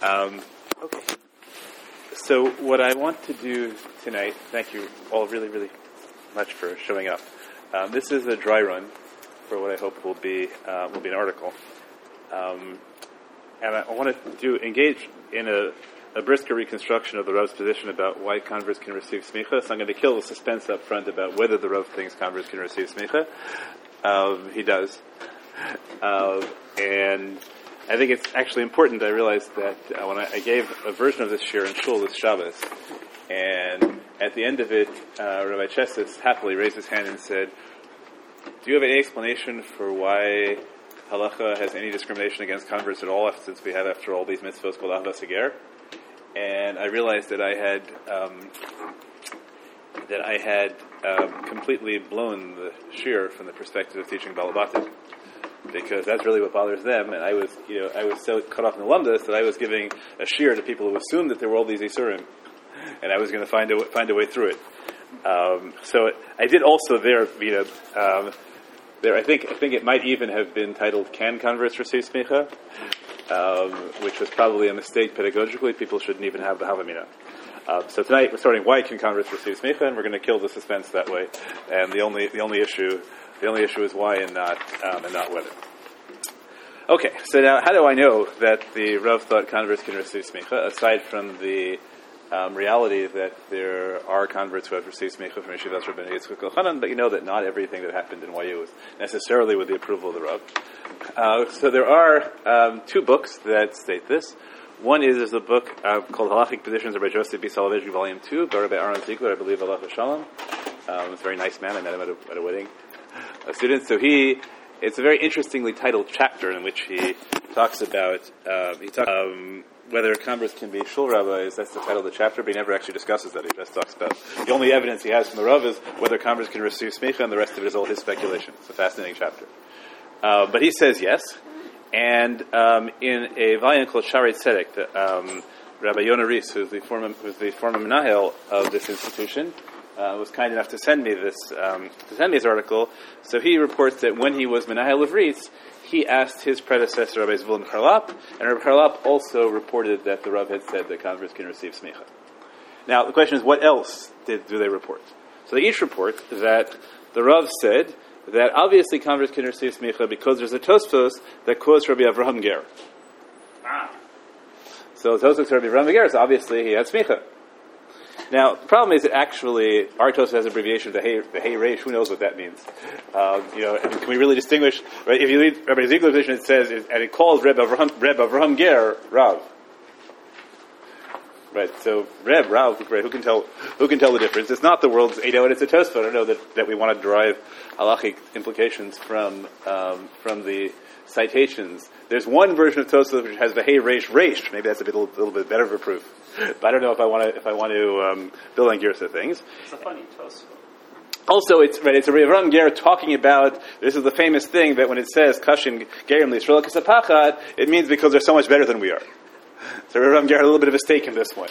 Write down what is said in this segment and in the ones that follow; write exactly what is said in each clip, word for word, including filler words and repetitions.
Um, okay. So what I want to do tonight, thank you all really, really much for showing up. Um, this is a dry run for what I hope will be uh, will be an article. Um, and I want to do engage in a, a brisker reconstruction of the Rav's position about why converts can receive smicha. So I'm going to kill the suspense up front about whether the Rav thinks converts can receive smicha. Um, he does. Uh, and I think it's actually important. I realized that uh, when I, I gave a version of this shir in Shul this Shabbos, and at the end of it, uh, Rabbi Chesis happily raised his hand and said, do you have any explanation for why halacha has any discrimination against converts at all, since we have, after all, these mitzvahs called Ahavas Hager? And I realized that I had um, that I had um, completely blown the shir from the perspective of teaching Balabatim, because that's really what bothers them. And I was, you know, I was so cut off in the lumdus that I was giving a shir to people who assumed that there were all these isurim, and I was going to find a find a way through it. Um, so it, I did also there, you know, um, there. I think I think it might even have been titled "Can Converts Receive Smicha," um, which was probably a mistake pedagogically. People shouldn't even have the Havamina. Uh, so tonight we're starting why can converts receive smicha, and we're going to kill the suspense that way. And the only the only issue the only issue is why and not um, and not whether. Okay, so now how do I know that the Rav thought converts can receive smicha, aside from the um, reality that there are converts who have received smicha from Yeshivas Rabbeinu Yitzchak Elchanan, but you know that not everything that happened in Y U was necessarily with the approval of the Rav. Uh, so there are um, two books that state this. One is, is a book uh, called Halachic Positions by Joseph B. Soloveitch, Volume two, by Rabbi Aaron Ziegler, I believe, Allah Shalom. Um, he's a very nice man. I met him at a, at a wedding. A student. So he, it's a very interestingly titled chapter in which he talks about, uh, he talks, um, whether converts can be shul rabbis. That's the title of the chapter, but he never actually discusses that. He just talks about the only evidence he has from the Rav is whether converts can receive smicha, and the rest of it is all his speculation. It's a fascinating chapter. Uh, but he says yes. And um, in a volume called Shaarei Tzedek, the, um, Rabbi Yonah Rees, who's the former who's the former menahel of this institution, uh, was kind enough to send me this um, to send me this article. So he reports that when he was menahel of Rees, he asked his predecessor Rabbi Zvulun Charlap, and Rabbi Charlap also reported that the Rav had said that converts can receive smicha. Now the question is, what else did do they report? So they each report that the Rav said that obviously converts can receive smicha because there's a Tosfos that quotes Rabbi Avraham Ger. Ah. So the Tosfos Rabbi Avraham Ger, so obviously he had smicha. Now, the problem is that actually our Tosfos has an abbreviation, the Hey, the hey Reish, who knows what that means? Um, you know, and can we really distinguish, right, if you read Rabbi Ziegler's edition, it says, and it calls Reb Avraham, Reb Avraham Ger, Rav. Right, so Reb, Rav, right, who can tell who can tell the difference? It's not the world's, you know, and it's a Tosfos. I don't know that, that we want to derive halachic implications from um, from the citations. There's one version of Tosfos which has the Hey Reish Reish. Maybe that's a bit, a little bit better of a proof. But I don't know if I want to if I want to um, build on Gersa things. It's a funny Tosfos. Also, it's right. It's a Avraham Ger talking about. This is the famous thing that when it says Kashim Gerim L'Yisrael Kasapachad, it means because they're so much better than we are. So Avraham Ger had a little bit of a stake in this one.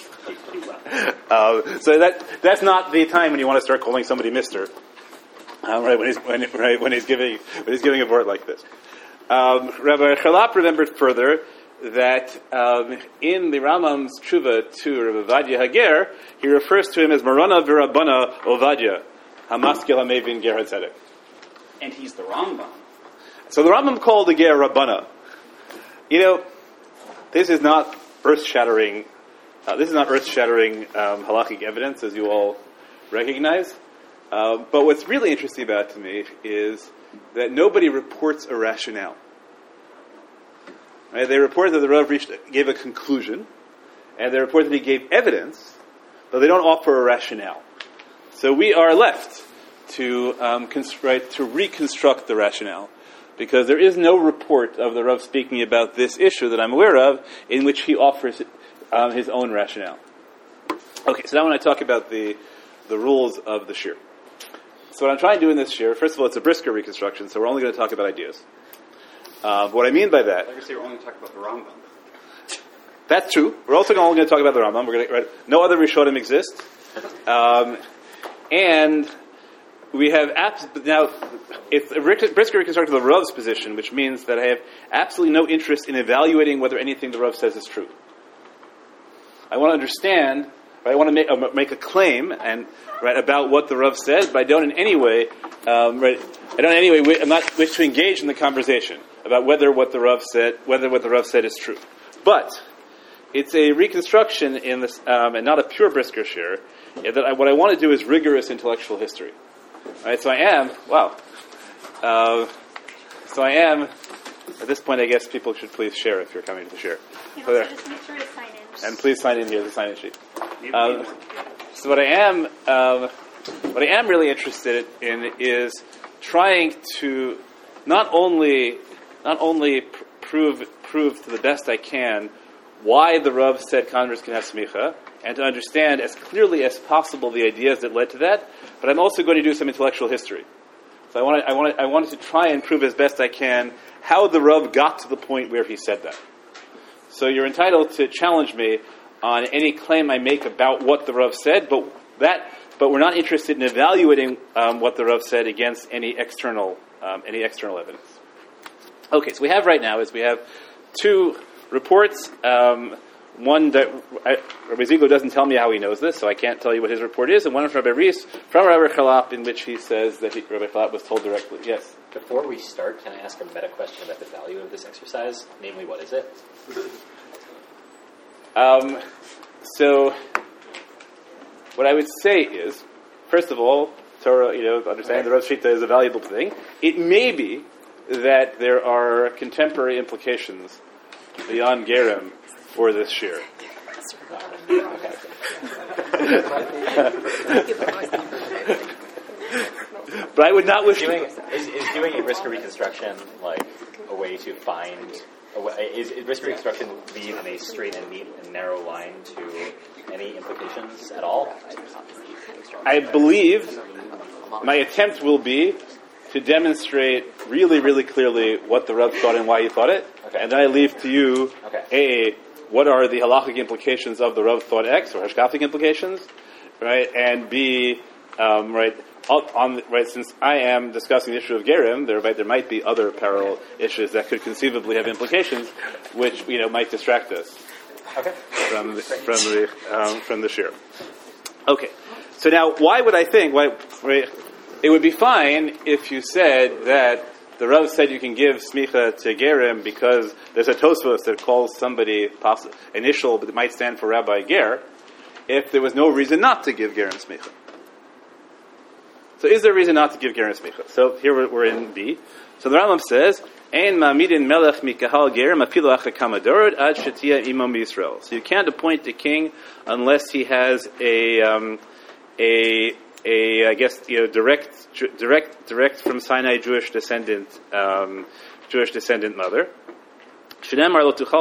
uh, so that that's not the time when you want to start calling somebody Mister Um, right when he's when, right when he's giving when he's giving a word like this. Um, Rabbi Charlap remembered further that um, in the Rambam's tshuva to Rabbi Ovadia Hager, he refers to him as Marana V'Rabbana Ovadia Hamaskil Hamevin Ger HaTzedek. And he's the Rambam. So the Rambam called the Ger Rabbana. You know, this is not earth-shattering. Uh, this is not earth-shattering um, halachic evidence, as you all recognize. Uh, but what's really interesting about it to me is that nobody reports a rationale. Right? They report that the Rav reached, gave a conclusion, and they report that he gave evidence, but they don't offer a rationale. So we are left to um, cons- right, to reconstruct the rationale, because there is no report of the Rav speaking about this issue that I'm aware of in which he offers um, his own rationale. Okay, so now when I talk about the the rules of the shir. So what I'm trying to do in this shir, first of all, it's a brisker reconstruction, so we're only going to talk about ideas. Uh, what I mean by that... I say we're only going to talk about the Rambam. That's true. We're also only going to talk about the Rambam. We're going to, right, no other Rishonim exist. Um, and we have... Abs- now, it's a brisker reconstruction of the Rav's position, which means that I have absolutely no interest in evaluating whether anything the Rav says is true. I want to understand, right, I want to make, uh, make a claim and right about what the Rav says, but I don't in any way, um, right, I don't in any way, wi- I'm not wish to engage in the conversation about whether what the Rav said, whether what the Rav said is true. But it's a reconstruction in this, um, and not a pure Brisker share. That I, what I want to do is rigorous intellectual history. Right, so I am, wow. Uh, so I am, at this point I guess people should please share if you're coming to the share. Yeah, So there. so just make sure to sign in. And please sign in here, the sign-in sheet. Um, so what I am, um, what I am really interested in is trying to not only, not only pr- prove prove to the best I can why the Rav said converts can have smicha, and to understand as clearly as possible the ideas that led to that. But I'm also going to do some intellectual history. So I wanted, I wanted, I wanted to try and prove as best I can how the Rav got to the point where he said that. So you're entitled to challenge me on any claim I make about what the Rav said, but that, but we're not interested in evaluating um, what the Rav said against any external, um, any external evidence. Okay, so we have right now is we have two reports. Um, one that I, Rabbi Ziegler doesn't tell me how he knows this, so I can't tell you what his report is, and one from Rabbi Rees from Rabbi Chalap, in which he says that he, Rabbi Chalap was told directly. Yes. Before we start, can I ask a meta question about the value of this exercise? Namely, what is it? Um, so, what I would say is, first of all, Torah, you know, understanding the Rav Shita is a valuable thing. It may be that there are contemporary implications beyond Gerim for this shir. But I would not wish Doing, to... is, is doing a Brisker reconstruction like a way to find... A way, is, is Brisker reconstruction lead in a straight and neat and narrow line to any implications at all? I believe my attempt will be to demonstrate really, really clearly what the Rav thought and why he thought it. Okay. And then I leave to you, Okay. A, what are the halachic implications of the Rav thought X, or hashkafic implications, right? And B, um, right, on, right, since I am discussing the issue of Gerim, there, right, there might be other parallel issues that could conceivably have implications, which, you know, might distract us Okay. from the, from the, um, from the shir. Okay. So now, why would I think, why, right, it would be fine if you said that the Rav said you can give smicha to Gerim because there's a Tosfos that calls somebody poss- initial, but it might stand for Rabbi Ger, if there was no reason not to give Gerim smicha. So is there a reason not to give Gerim smicha? So here we're, we're in B. So the Rambam says, Ein ma'amidin melech mikahal Gerim afilu acha kamadorod ad shetia imam Yisrael. So you can't appoint a king unless he has a... Um, a a I guess you know direct direct direct from Sinai Jewish descendant um, Jewish descendant mother. And then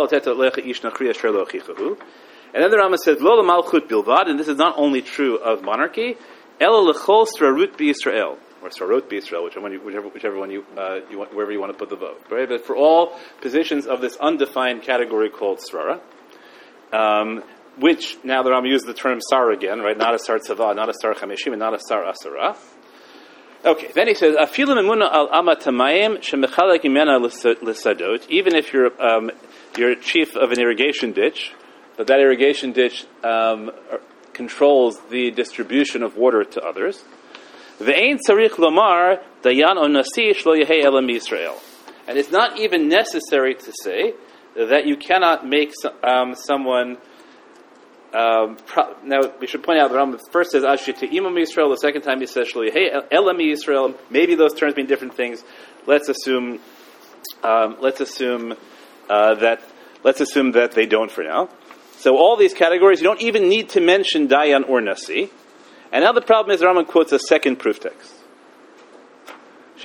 the Rambam says lo malchut bilvad, and this is not only true of monarchy, ela lechol srarut b'Yisrael or srarot b'Yisrael, whichever one you, whichever whichever one you, uh, you want, wherever you want to put the vote, right? But for all positions of this undefined category called srara. Um, Which, now the Rambam uses the term sar again, right? Not a sar tzava, not a sar chameshim, and not a sar asara. Okay, then he says, Afilu memuna al amat tamayim shemechalek imena l'sadot, even if you're, um, you're chief of an irrigation ditch, but that irrigation ditch um, controls the distribution of water to others. Ve'ein tzarich lomar dayan o nasi shlo yehei elam Yisrael. And it's not even necessary to say that you cannot make um, someone... Um, pro- now we should point out the Rambam first says Ashita Imam Yisrael, the second time he says Shlo Yehei Elam Yisrael. Maybe those terms mean different things. Let's assume, um, let's assume uh, that let's assume that they don't for now. So all these categories, you don't even need to mention Dayan or Nasi. And now the problem is the Rambam quotes a second proof text. So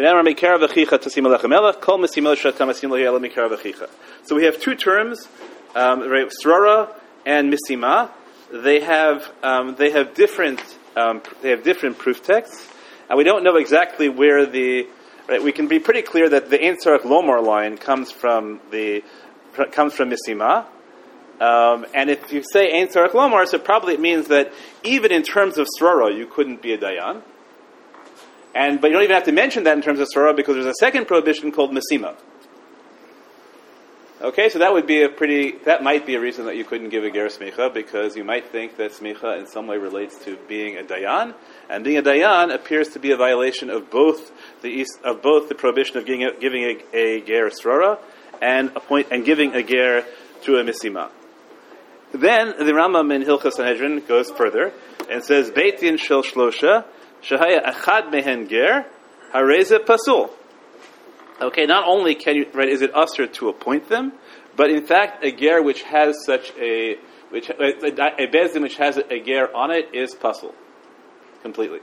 we have two terms, um, right, Srara and Misima. They have um, they have different um, they have different proof texts, and we don't know exactly where the right. We can be pretty clear that the Ein Tzarech Lomar line comes from the comes from Misima, um, and if you say Ein Tzarech Lomar, so probably it means that even in terms of Srara, you couldn't be a Dayan. And but you don't even have to mention that in terms of Srara because there's a second prohibition called Misima. Okay, so that would be a pretty, that might be a reason that you couldn't give a ger smicha, because you might think that smicha in some way relates to being a dayan, and being a dayan appears to be a violation of both the of both the prohibition of giving a, giving a, a ger srora and a point and giving a ger through a misima. Then the Rambam in Hilchos Sanhedrin goes further and says, Beit Din shel shlosha shehaya achad mehen ger hareze pasul. Okay, not only can you, right, is it usher to appoint them, but in fact, a ger which has such a, which a, a bezdin which has a ger on it is pasul, completely.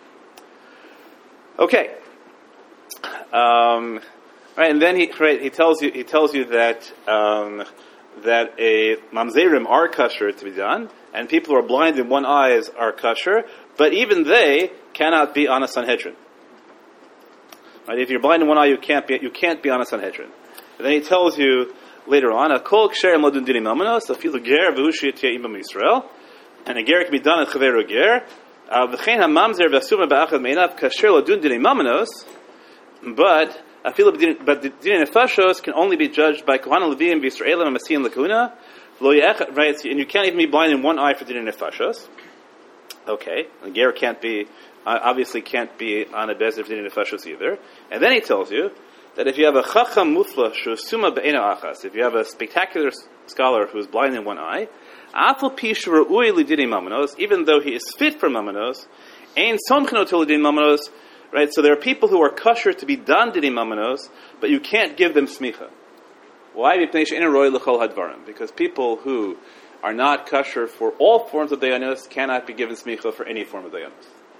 Okay, um, right, and then he, right, he tells you, he tells you that um, that a mamzerim are kosher to be done, and people who are blind in one eye are kosher, but even they cannot be on a Sanhedrin. Right? If you're blind in one eye, you can't be you can't be on a Sanhedrin. And then he tells you later on, a kol ksher modun dinim amanos, a filu ger v'ushi yetiyah imam Yisrael, and a ger can be done in chaveru ger. V'chein hamamzer v'asuma ba'achad meinav kasher lodun dinim amanos, but a filu but the dinim nefashos can only be judged by kohanim levim v'Yisraelim and masiyin lakuna. Right, and you can't even be blind in one eye for dinim nefashos. Okay, the ger can't be. Uh, obviously can't be on a bezdin of dinim nefashos either. And then he tells you that if you have a chacham mufla shusuma be'ena achas, if you have a spectacular scholar who is blind in one eye, afal pi shru'ui lidinim mamanos, even though he is fit for mamanos, ein somcheno to lidinim mamanos, right? So there are people who are kosher to be done dinim mamanos, but you can't give them smicha. Why? Because people who are not kosher for all forms of dayanos cannot be given smicha for any form of dayanos.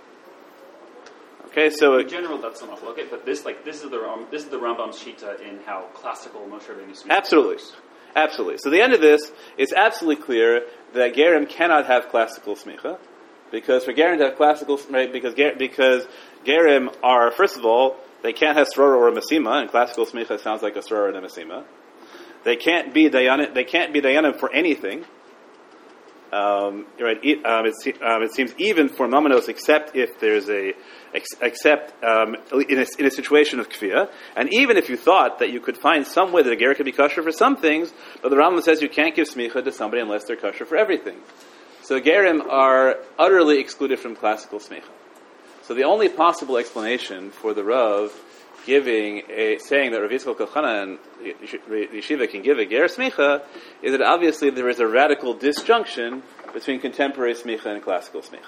Okay, so in general, that's not okay, but this, like, this is the Ram, this is the Rambam's shita in how classical Moshe Rabbeinu speaks. Absolutely, absolutely. So the end of this, it's absolutely clear that gerim cannot have classical smicha, because for gerim to have classical, right? Because ger, because gerim are, first of all, they can't have srora or a masima, and classical smicha sounds like a srora and a masima. They can't be dayanim. They can't be dayanim for anything. Um, right? Um, it, um, it seems even for mamanos, except if there's a Ex- except um, in, a, in a situation of kfiyah, and even if you thought that you could find some way that a ger could be kosher for some things, but the Rambam says you can't give smicha to somebody unless they're kosher for everything. So gerim are utterly excluded from classical smicha. So the only possible explanation for the Rav giving a saying that Rav Yitzchak Elchanan and Yeshiva can give a ger smicha is that obviously there is a radical disjunction between contemporary smicha and classical smicha.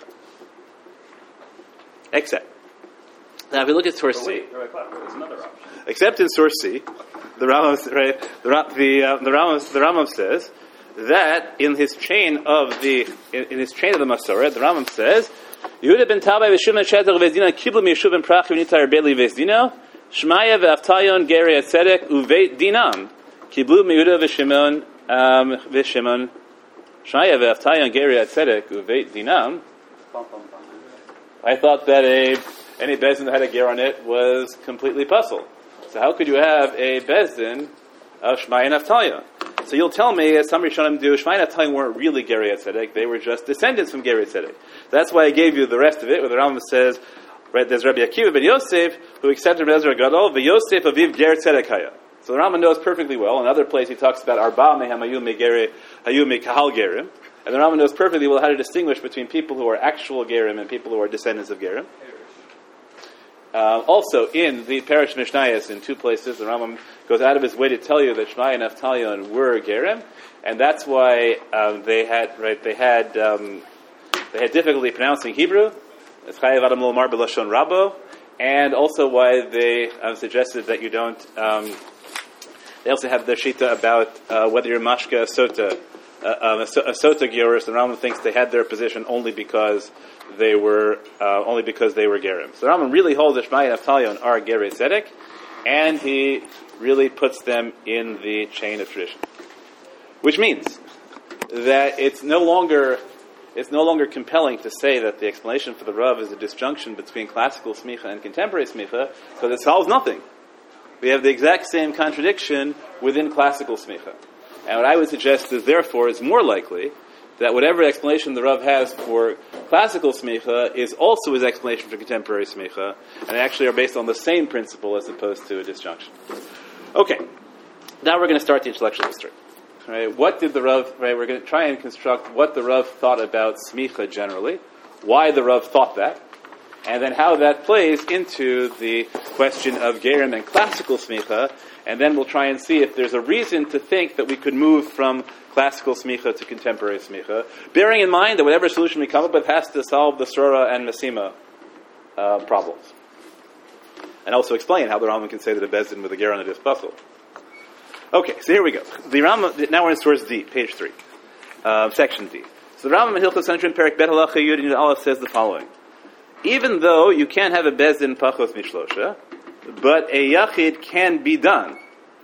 Except. Now, if you look at source C, there's another option. Except in source C, the Rambam, right, the the uh, the Rambam, the Rambam says that in his chain of the in, in his chain of the Masorah, the Rambam says, Yehuda ben Tabai v'Shimon sheter v'Zdina kiblu miyeshuv ben Prach v'Nitar beli v'Zdina Shmaya v'Avtayon geri atzedek uveit dinam kiblu miYehuda v'Shimon um, v'Shimon Shmaya v'Avtayon geri atzedek uveit dinam. I thought that a any bezdin that had a ger on it was completely puzzle. So how could you have a bezdin of Shmaya and Avtayon? So you'll tell me, as some Rishonim do, Shmaya and Avtayon weren't really Geri Tzedek; they were just descendants from Geri Tzedek. That's why I gave you the rest of it, where the Rambam says, right, there's Rabbi Akiva ben Yosef who accepted Ezra Gadol, v'Yosef aviv Ger Tzedek haya. So the Rambam knows perfectly well. Another place he talks about Arba mehem hayu megeri hayu mekahal gerim, and the Rambam knows perfectly well how to distinguish between people who are actual gerim and people who are descendants of gerim. Uh, also, in the Parish Mishnayos, in two places, the Rambam goes out of his way to tell you that Shmaya and Avtayon were gerim, and that's why um, they had right they had um, they had difficulty pronouncing Hebrew. It's Chayav Adam Lomar B'Lashon Rabo, and also why they um, suggested that you don't. Um, they also have their shita about uh, whether you're mashka a sota, uh, um, a, a sota gyorus. The Rambam thinks they had their position only because they were uh, only because they were gerim. So the Rambam really holds that Shmaya and Avtayon are gerei tzedek, and he really puts them in the chain of tradition, which means that it's no longer it's no longer compelling to say that the explanation for the Rav is a disjunction between classical smicha and contemporary smicha, because it solves nothing. We have the exact same contradiction within classical smicha, and what I would suggest is therefore is more likely that whatever explanation the Rav has for classical smicha is also his explanation for contemporary smicha, and they actually are based on the same principle as opposed to a disjunction. Okay. now we're going to start the intellectual history. Right? What did the Rav? Right, we're going to try and construct what the Rav thought about smicha generally, why the Rav thought that, and then how that plays into the question of gerim and classical smicha, and then we'll try and see if there's a reason to think that we could move from classical smicha to contemporary smicha, bearing in mind that whatever solution we come up with has to solve the Sura and Masima uh, problems. And also explain how the Rambam can say that a Bezdin with a Ger on it is puzzle. Okay, so here we go. The Rambam, now we're in source D, page three, uh, section D. So the Rambam in Hilchos Sanhedrin, Perek Bet Halacha Yud Yud Aleph says the following: even though you can't have a Bezdin Pachos Mishlosha, but a Yachid can be done.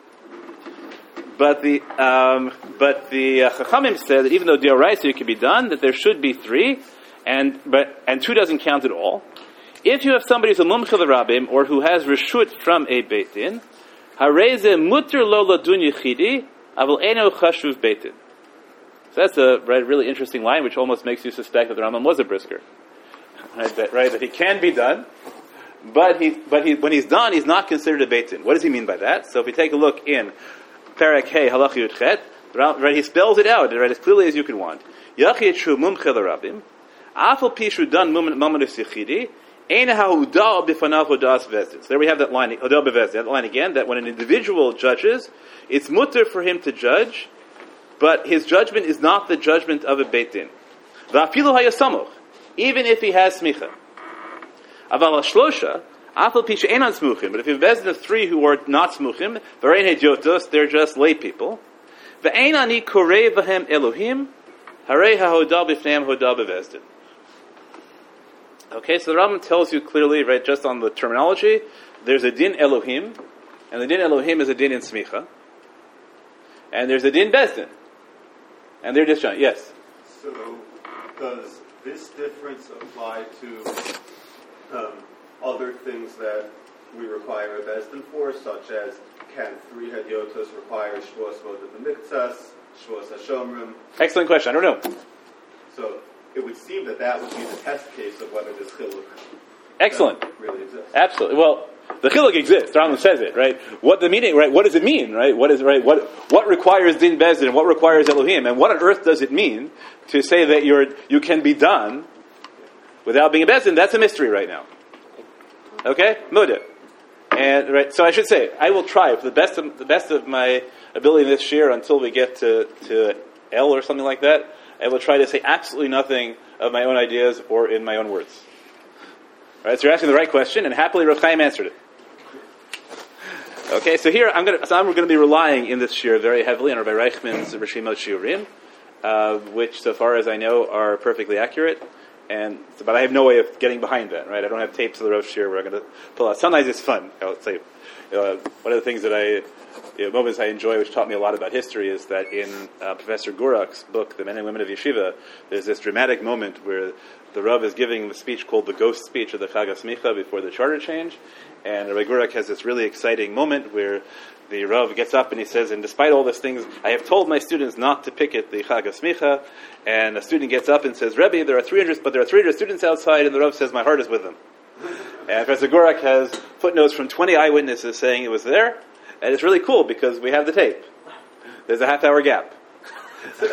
But the um, but the uh, Chachamim said that even though D'oraisa can be done, that there should be three, and but and two doesn't count at all. If you have somebody who's a Mumchel Rabbim or who has reshut from a Beit Din, Hareze mutter lo ladun yichidi, avol eno chashuv Beit Din. So that's a right, really interesting line, which almost makes you suspect that the Rambam was a brisker. Right, that, right, that he can be done, but he, but he, when he's done, he's not considered a Beit Din. What does he mean by that? So if we take a look in Perek Hey Halach Yud Chet, right, he spells it out right as clearly as you could want. Yachid shu mumchel Rabbim, afal pishu dan mamadus yichidi. So there we have that line, that line again, that when an individual judges, it's mutter for him to judge, but his judgment is not the judgment of a Beit Din. Even if he has smicha. But if you have a Bezdin of three who are not smuchim, they're just lay people. Okay, so the Rambam tells you clearly, right, just on the terminology, there's a din Elohim, and the din Elohim is a din in smicha, and there's a din Bezdin, and they're just yes. So, does this difference apply to um, other things that we require a Bezdin for, such as can three hadyotos require shvos moed b'miktsas, shvos hashomrim? Excellent question. I don't know. So. It would seem that that would be the test case of whether this chiluk Excellent. really exists. Absolutely. Well, the chiluk exists. The Rambam says it, right? What the meaning, right? What does it mean, right? What is right? What what requires din bezdin and what requires Elohim, and what on earth does it mean to say that you're you can be done without being a bezdin? That's a mystery right now. Okay, Moda. And right, so I should say I will try for the best of the best of my ability this year until we get to to L or something like that. I will try to say absolutely nothing of my own ideas or in my own words. All right, so you're asking the right question, and happily Rav Chaim answered it. Okay, so here I'm going to, so I'm going to be relying in this shir very heavily on Rabbi Reichman's Rishimot Shiurim, uh, which, so far as I know, are perfectly accurate. And but I have no way of getting behind that. Right, I don't have tapes of the Rav shir where I'm going to pull out. Sometimes it's fun. I'll say uh, one of the things that I. You know, moments I enjoy, which taught me a lot about history, is that in uh, Professor Gurak's book, The Men and Women of Yeshiva, there's this dramatic moment where the Rav is giving the speech called the Ghost Speech of the Chag HaSmicha before the charter change, and Rabbi Gurak has this really exciting moment where the Rav gets up and he says, and despite all these things, I have told my students not to picket the Chag HaSmicha, and a student gets up and says, Rebbe, there are three hundred, but there are three hundred students outside, and the Rav says, my heart is with them. And Professor Gurak has footnotes from twenty eyewitnesses saying it was there. And it's really cool because we have the tape. There's a half hour gap. uh,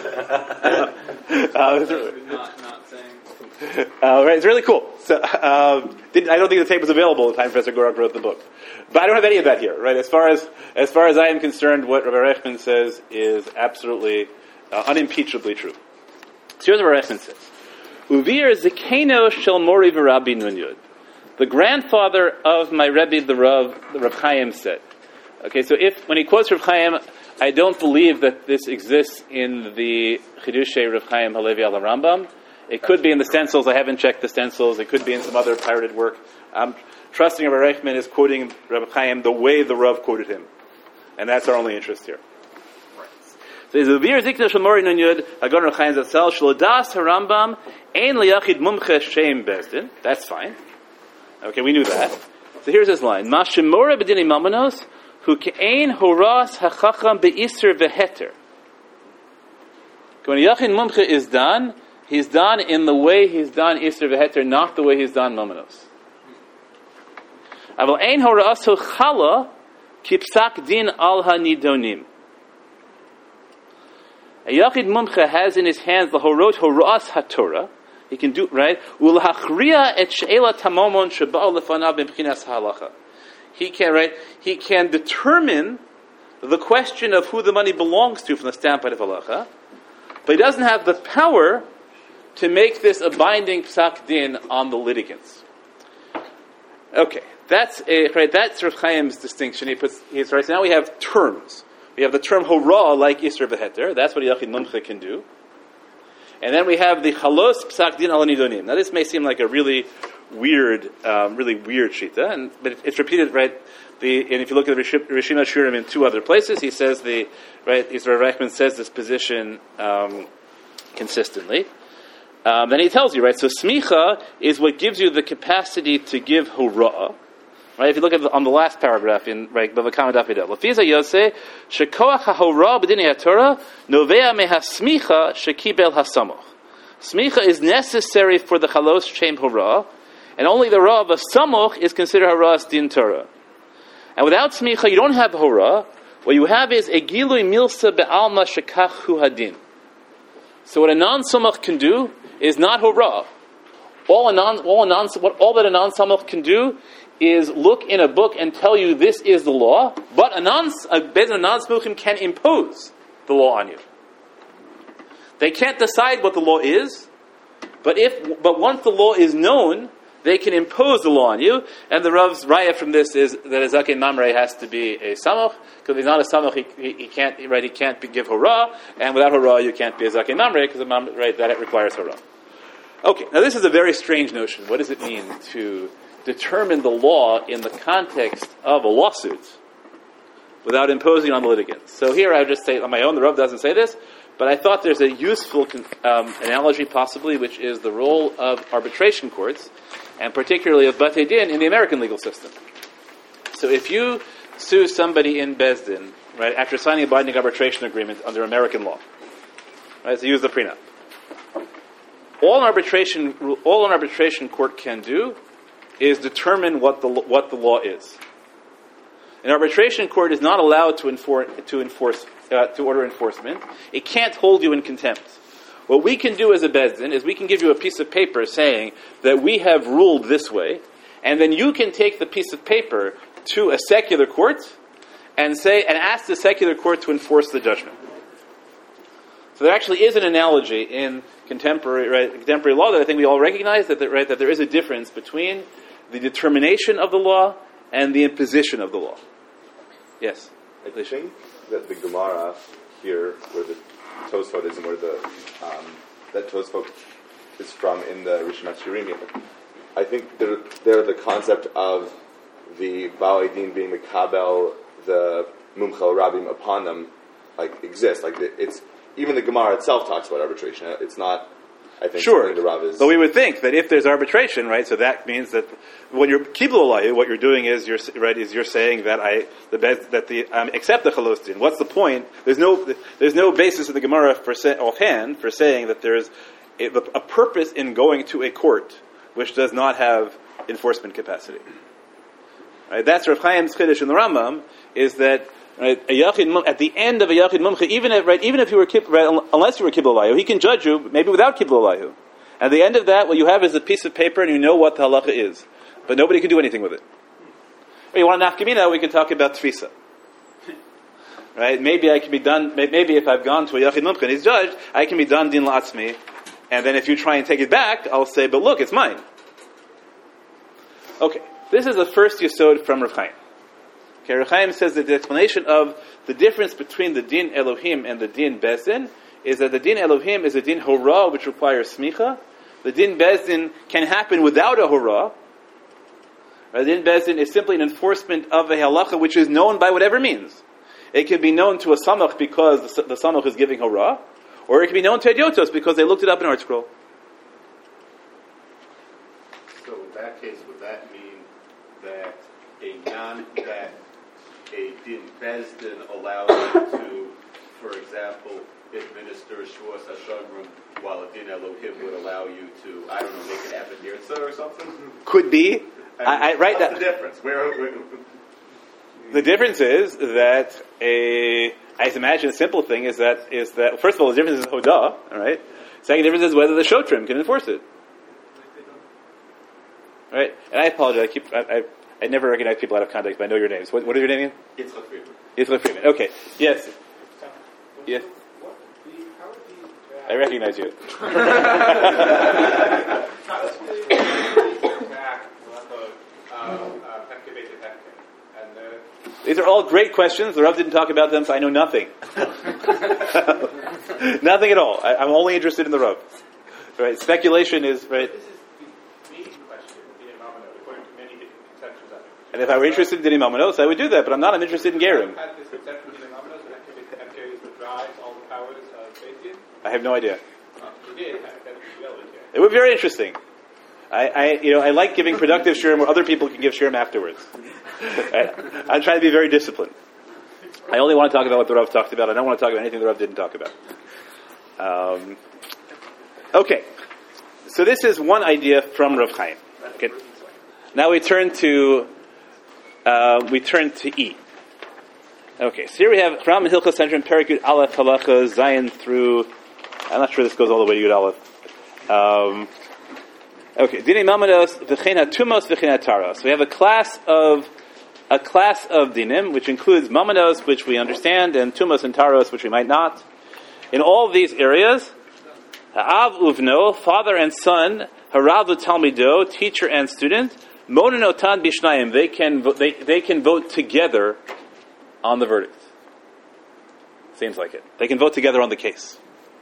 not, not saying. Uh, right, it's really cool. So, uh, didn't, I don't think the tape was available at the time Professor Gurak wrote the book. But I don't have any of that here, right? As far as as far as I am concerned, what Rabbi Reichman says is absolutely, uh, unimpeachably true. So here's what Rabbi Reichman says. Uvir Zikeno Shel Mori v'Rabbi Nun Yud. The grandfather of my Rebbe, the Rav, the Rav Chaim said. Okay, so if, when he quotes Rav Chaim, I don't believe that this exists in the Chidushei Rav Chaim Halevi al Rambam. It could be in the stencils. I haven't checked the stencils. It could be in some other pirated work. I'm trusting Rabbi Reichman is quoting Rav Chaim the way the Rav quoted him. And that's our only interest here. So he's a Vir Zikna Shalmori Nun Yud, Hagon Rav Chaim Zatzal, Shlodas HaRambam, Ein Liyachid Mumche Shem Bezdin. That's fine. Okay, we knew that. So here's his line. Ma Shemora B'dini Mamanos, Hu Ke'ein Horas HaChacham Be'isr Ve'heter. When Yachid Mumche is done, he's done in the way he's done Isr Ve'heter, not the way he's done Mamanos. Aval Ein Horas Hu Chala Ki Psak Din Al HaNidonim. A Yachid Mumcha has in his hands the Horot Horas HaTorah. He can do, right? Ulachriya et she'ela tamomon sheba'al lefanav b'mchinas halacha. He can, right? He can determine the question of who the money belongs to from the standpoint of halacha, but he doesn't have the power to make this a binding psak din on the litigants. Okay, that's a, right. That's Rav Chaim's distinction. He puts. He's right. So now we have terms. We have the term hora, like Isser B'Heter. That's what Yachid Mumcha can do. And then we have the chalos psak din al nidonim. Now this may seem like a really weird, um, really weird shita, and but it's repeated, right? The and if you look at the Rishima Shurim in two other places, he says the right. Israel Reichman says this position um, consistently. Um, then he tells you, right? So smicha is what gives you the capacity to give hurrah. Right? If you look at the, on the last paragraph in right Bavakama Dafida, Lafiza Yoseh shekoach hahurrah b'dinei haTorah novea mehasmicha shekibel hasamoch. Smicha is necessary for the chalos shem hurrah, and only the ra of a samoch is considered hurrah's din Torah. And without smicha, you don't have hurrah. What you have is a gilui milsa be'alma shekachu hadin. So what a non-samoch can do is not hurrah. All a non, all a non, what all that a non-samoch can do is look in a book and tell you this is the law, but a non, a Beis Din non-samochim can impose the law on you. They can't decide what the law is, but if, but once the law is known, they can impose the law on you. And the Rav's raya from this is that a Zakei Mamrei has to be a samoch, because if he's not a samoch, he, he, he can't, right, he can't be, give hurrah, and without hurrah, you can't be a Zakei Mamrei, because right, that it requires hurrah. Okay, now this is a very strange notion. What does it mean to determine the law in the context of a lawsuit without imposing on the litigants? So here I would just say on my own, the Rav doesn't say this, but I thought there's a useful um, analogy possibly, which is the role of arbitration courts, and particularly of Batei Din in the American legal system. So if you sue somebody in Beis Din, right, after signing a binding arbitration agreement under American law, right, so use the prenup, all an arbitration, all an arbitration court can do is determine what the what the law is. An arbitration court is not allowed to enforce to enforce uh, to order enforcement. It can't hold you in contempt. What we can do as a Beis Din is we can give you a piece of paper saying that we have ruled this way, and then you can take the piece of paper to a secular court and say and ask the secular court to enforce the judgment. So there actually is an analogy in contemporary right, contemporary law that I think we all recognize that there, right, that there is a difference between the determination of the law and the imposition of the law. Yes? I think that the Gemara here, where the Tosfot is and where the um, that Tosfot is from in the Rishonat Shirim, I think there, there the concept of the Baalei Din being Mekabel, the Mumchel Rabim upon them, like exists. Like it's even the Gemara itself talks about arbitration. It's not, I think, sure. something the Rav is. But we would think that if there's arbitration, right, so that means that when you're Kibbul Alayu, what you're doing is you're right is you're saying that I the best, that the um, accept the Chalos Din. What's the point? There's no there's no basis in the Gemara for say, offhand for saying that there's a, a purpose in going to a court which does not have enforcement capacity. Right? That's Rav Chaim's Chiddush in the Rambam is that. Right, a yachid, at the end of a yachid mumcha, even if right, even if you were right, unless you were kibbul alayu, he can judge you maybe without kibbul alayu. At the end of that, what you have is a piece of paper, and you know what the halacha is, but nobody can do anything with it. Or you want an nafkamina? We can talk about tfisa. Right? Maybe I can be done. Maybe if I've gone to a yachid mumcha and he's judged, I can be done din la'atzmi, and then if you try and take it back, I'll say, but look, it's mine. Okay, this is the first yesod from Rav Chaim. Okay, Rav Chaim says that the explanation of the difference between the din Elohim and the din Beis Din is that the din Elohim is a din hora, which requires smicha. The din Beis Din can happen without a hora. The din Beis Din is simply an enforcement of a halacha, which is known by whatever means. It can be known to a samach because the, the samach is giving hora, or it can be known to idiotos because they looked it up in Art Scroll. So in that case, would that mean that a non that a din Beis Din allows you to, for example, administer Shavuos HaShogrim, while a din Elohim would allow you to, I don't know, make an Avedurza or something? Could be. I mean, I, I, right. What's That, the difference? Where, where the difference is that a I imagine a simple thing is that is that first of all, the difference is hodah, all right. Second difference is whether the shotrim can enforce it, all right. And I apologize. I keep I, I, I never recognize people out of context, but I know your names. What, what is your name again? Yitzchak Friedman. Yitzchak Friedman. Okay. Yes. Yes. I recognize you. These are all great questions. The Rav didn't talk about them, so I know nothing. Nothing at all. I, I'm only interested in the Rav. Right? Speculation is right. This is the main question of the Imamanos, according to many different conceptions of it. And if I were interested in Dini Mamanos, I would do that. But I'm not. I'm interested in Gerim. Had this conception of the Imamanos that M K is what drives all the powers of Beis Din? I have no idea. Uh, you did. That would be relevant here. It would be very interesting. I, I, you know, I like giving productive shirim where other people can give shirim afterwards. I, I'm trying to be very disciplined. I only want to talk about what the Rav talked about. I don't want to talk about anything the Rav didn't talk about. Um, okay, so this is one idea from Rav Chaim. Okay. Now we turn to uh, we turn to E. Okay, so here we have Ram and Hilchos Sanhedrin Perikut Aleph Halacha Zayin through. I'm not sure this goes all the way to Yud Aleph. Um, Okay, Dinei Mamanos v'chein hatumos v'chein hataros. So we have a class of a class of dinim, which includes mamanos, which we understand, and tumos and taros, which we might not. In all of these areas, ha'av uvno, father and son, harav u'talmido, teacher and student, mononotan bishnayim. They can vo- they they can vote together on the verdict. Seems like it. They can vote together on the case.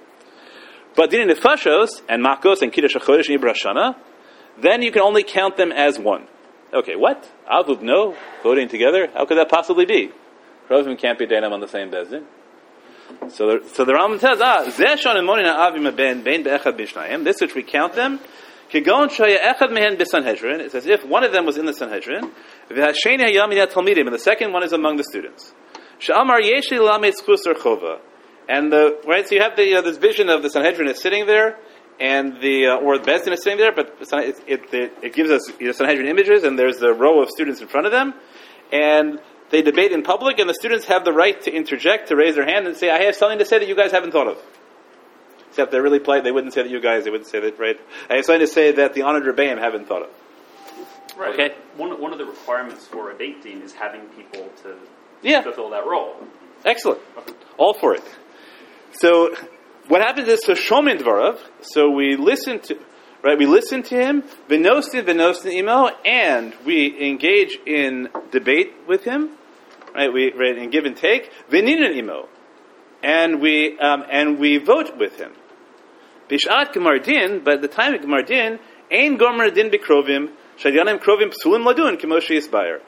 But Dinei Nefashos and Makos and Kiddush HaChodesh and Ibra Shana, then you can only count them as one. Okay, what? Avub, no, voting together? How could that possibly be? Rovim can't be Dainam on the same Bezdin. So the, so the Rambam says, ah, Zeshon and Monin Avim Ben Ben Be'echad Bishnayim, this which we count them, Kigon Shaya Echad Mehen B'Sanhedrin, it's as if one of them was in the Sanhedrin, V'hasheni Hayam Yat Talmidim, and the second one is among the students. Sha'amar Yeshi Lamed Zchus or Chova. And the right, so you have the uh, this vision of the Sanhedrin is sitting there, and the uh, or the Bezdin is sitting there, but it it, it, it gives us you know, Sanhedrin images, and there's the row of students in front of them, and they debate in public, and the students have the right to interject, to raise their hand, and say, "I have something to say that you guys haven't thought of." Except they're really polite; they wouldn't say that you guys, they wouldn't say that, right? I have something to say that the honored Rebbeim haven't thought of. Right. Okay. One one of the requirements for a Beit Din is having people to Yeah. fulfill that role. Excellent. All for it. So, what happens is, so Shomin Dvarav, so we listen to, right, we listen to him, V'nostin, V'nostin imo, and we engage in debate with him, right, we, right, and give and take, V'ninan imo, and we, um, and we vote with him. Bishat Gemar Din, but at the time of Gemar Din, Ein Gomer Din B'krovim, Shadyanim Krovim Psulim Ladun, K'moshe Yisbayer.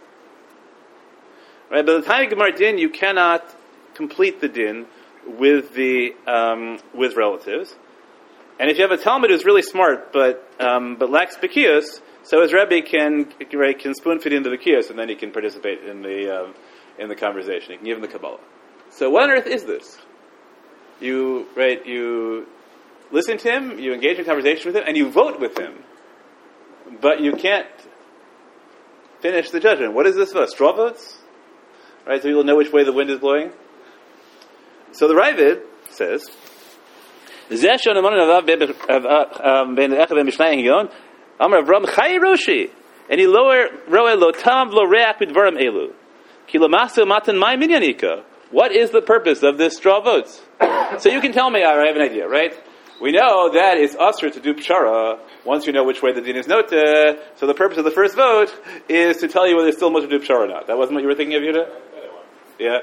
Right, by the time of Gemar Din, you cannot complete the din with the um, with relatives, and if you have a Talmud who's really smart but um, but lacks Bekios, so his Rebbe can right, can spoon feed him the Bekios, and then he can participate in the um, in the conversation. He can give him the Kabbalah. So what on earth is this? You right you listen to him, you engage in conversation with him, and you vote with him, but you can't finish the judgment. What is this vote? Straw votes, right? So you'll know which way the wind is blowing. So the Ravid says, and he lower lotam lo reach bidvarim elu. Kilamasu matan my minyanika. What is the purpose of this straw votes? So you can tell me, I have an idea, right? We know that it's usher to do pshara once you know which way the din is nota. So the purpose of the first vote is to tell you whether it's still much to do pshara or not. That wasn't what you were thinking of, Yehuda? Yeah.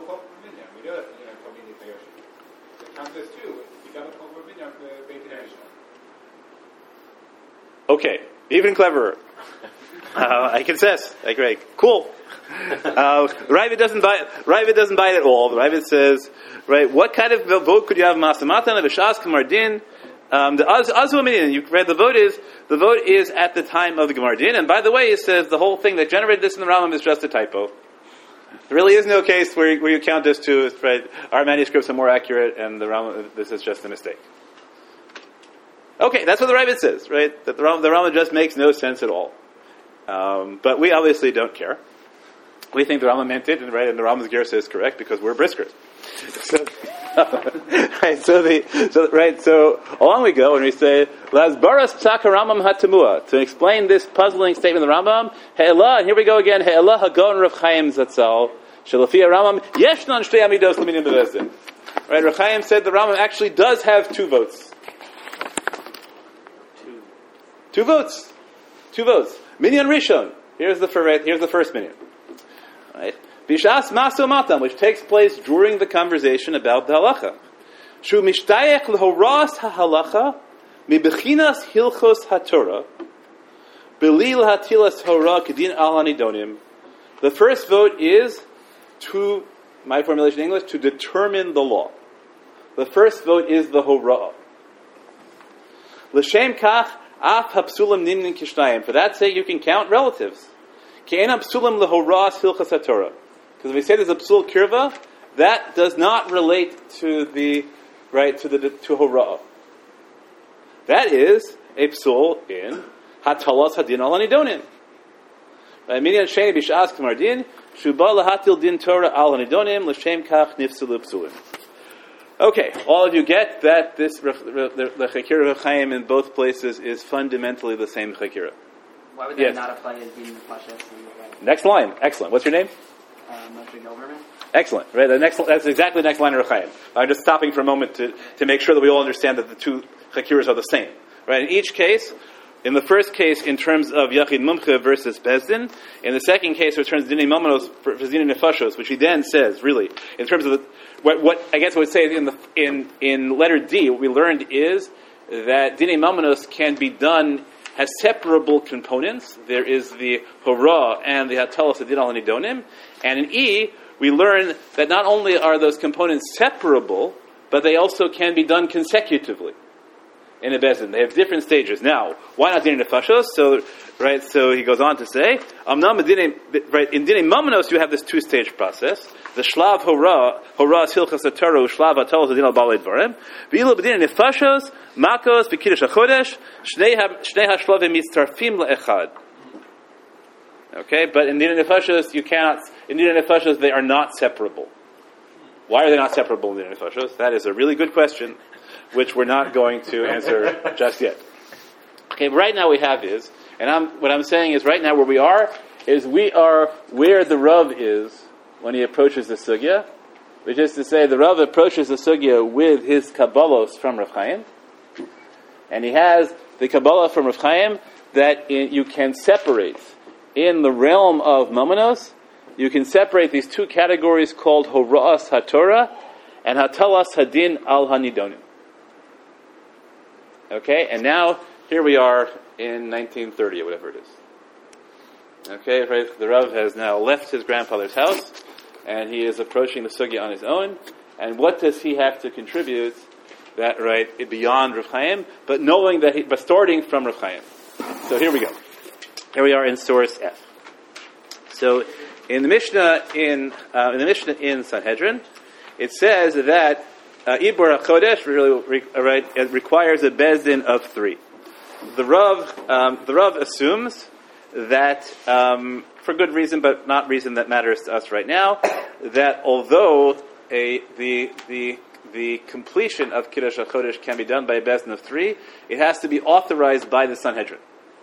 Okay, even cleverer. Uh, I confess. Like, right, cool. Uh, Ravid doesn't buy it. Ravid doesn't buy it at all. The Ravid says, right, what kind of vote could you have? Masamatan of Shas Gemar Din. Um, the Azu Aminin. You read the vote is the vote is at the time of the Gemar Din. And by the way, it says the whole thing that generated this in the Rambam is just a typo. There really is no case where, where you count this to, right, our manuscripts are more accurate and the Rambam, this is just a mistake. Okay, that's what the Ravid says, right? That the Rambam, the Rambam just makes no sense at all. Um, but we obviously don't care. We think the Rambam meant it, and right, and the Rambam's Gersa is correct because we're briskers. So, right, so the so right, so along we go, and we say Lazbaras Psaka Rambam Hatamua to explain this puzzling statement of the Rambam. He'elah, and here we go again. He'elah Hagon Rav Chaim Zatzal Shalafia Rambam Yeshnan Shtei Amidos L'Minyan Bevezdin. Right, Rav Chaim said the Rambam actually does have two votes. Two. Two votes. Two votes. Minyan Rishon. Here's the first. Here's the first minyan. Right. Bishas Maso Matam, which takes place during the conversation about the halacha. Shu mishtayech lehoras hahalacha mibechinas hilchos haTorah belil hatilas hora kedin al hanidonim. The first vote is to, my formulation in English, to determine the law. The first vote is the hora. L'shem kach af hapsulam nimnin kishnayim. For that sake, you can count relatives. Ke'en hapsulam lehoras hilchos haTorah. Because if we say there's a psul kirva, that does not relate to the right to the to hora'ah. That is a psul in hatalas hadin al hanidonim. Minyan sheni b'shas k'mardin shuba lahatil din Torah al hanidonim l'shem kach nifsulu psulim. Okay, all of you get that this the chakira of Chaim in both places is fundamentally the same chakira. Why would that Yes. not apply to din nefashos? Next line, excellent. What's your name? Uh, Moshe Goldberman? Excellent. Right. The next, that's exactly the next line of Rechaim. I'm just stopping for a moment to, to make sure that we all understand that the two chakiras are the same. Right. In each case, in the first case, in terms of Yachid Mumche versus Bezdin, in the second case, in terms of Dinei Mamanos versus Dinei Nefashos, which he then says, really, in terms of the, what, what I guess I would say in the in in letter D, what we learned is that Dinei Mamanos can be done has separable components. There is the Hora and the Hatalas Adin al Hanidonim, and in E, we learn that not only are those components separable, but they also can be done consecutively in a bezin. They have different stages. Now, why not dinei nefashos? So, right. So he goes on to say, Amnam dinei, right in dinei mamanos you have this two-stage process. The shlav hora, hora is hilchas haTorah, shlav hatalos adin al balei dvarim. V'ilu b'dinei nefashos, makos v'kiddush hachodesh, shnei hashlavim mitzarfim le'echad. Okay, but in dinei nefashos you cannot. In dinei nefashos they are not separable. Why are they not separable in dinei nefashos? That is a really good question, which we're not going to answer just yet. Okay, but right now we have is, and I'm, what I'm saying is right now where we are, is we are where the Rav is when he approaches the Sugya, which is to say the Rav approaches the Sugya with his Kabbalos from Rav Chaim, and he has the Kabbalah from Rav Chaim that in, you can separate in the realm of Mamanos. You can separate these two categories called Hora'as HaTorah and Hatalas Hadin al Hanidonim. Okay, and now here we are in nineteen thirty or whatever it is. Okay, right, the Rav has now left his grandfather's house and he is approaching the Sugya on his own. And what does he have to contribute that, right, beyond Rav Chaim, but knowing that he, but starting from Rav Chaim. So here we go. Here we are in source F. So in the Mishnah in uh, in the Mishnah in Sanhedrin, it says that uh, Ibor HaChodesh really re, right, it requires a bezdin of three. The Rav um, the Rav assumes that um, for good reason, but not reason that matters to us right now, that although a the the the completion of Kiddush HaChodesh can be done by a bezdin of three, it has to be authorized by the Sanhedrin.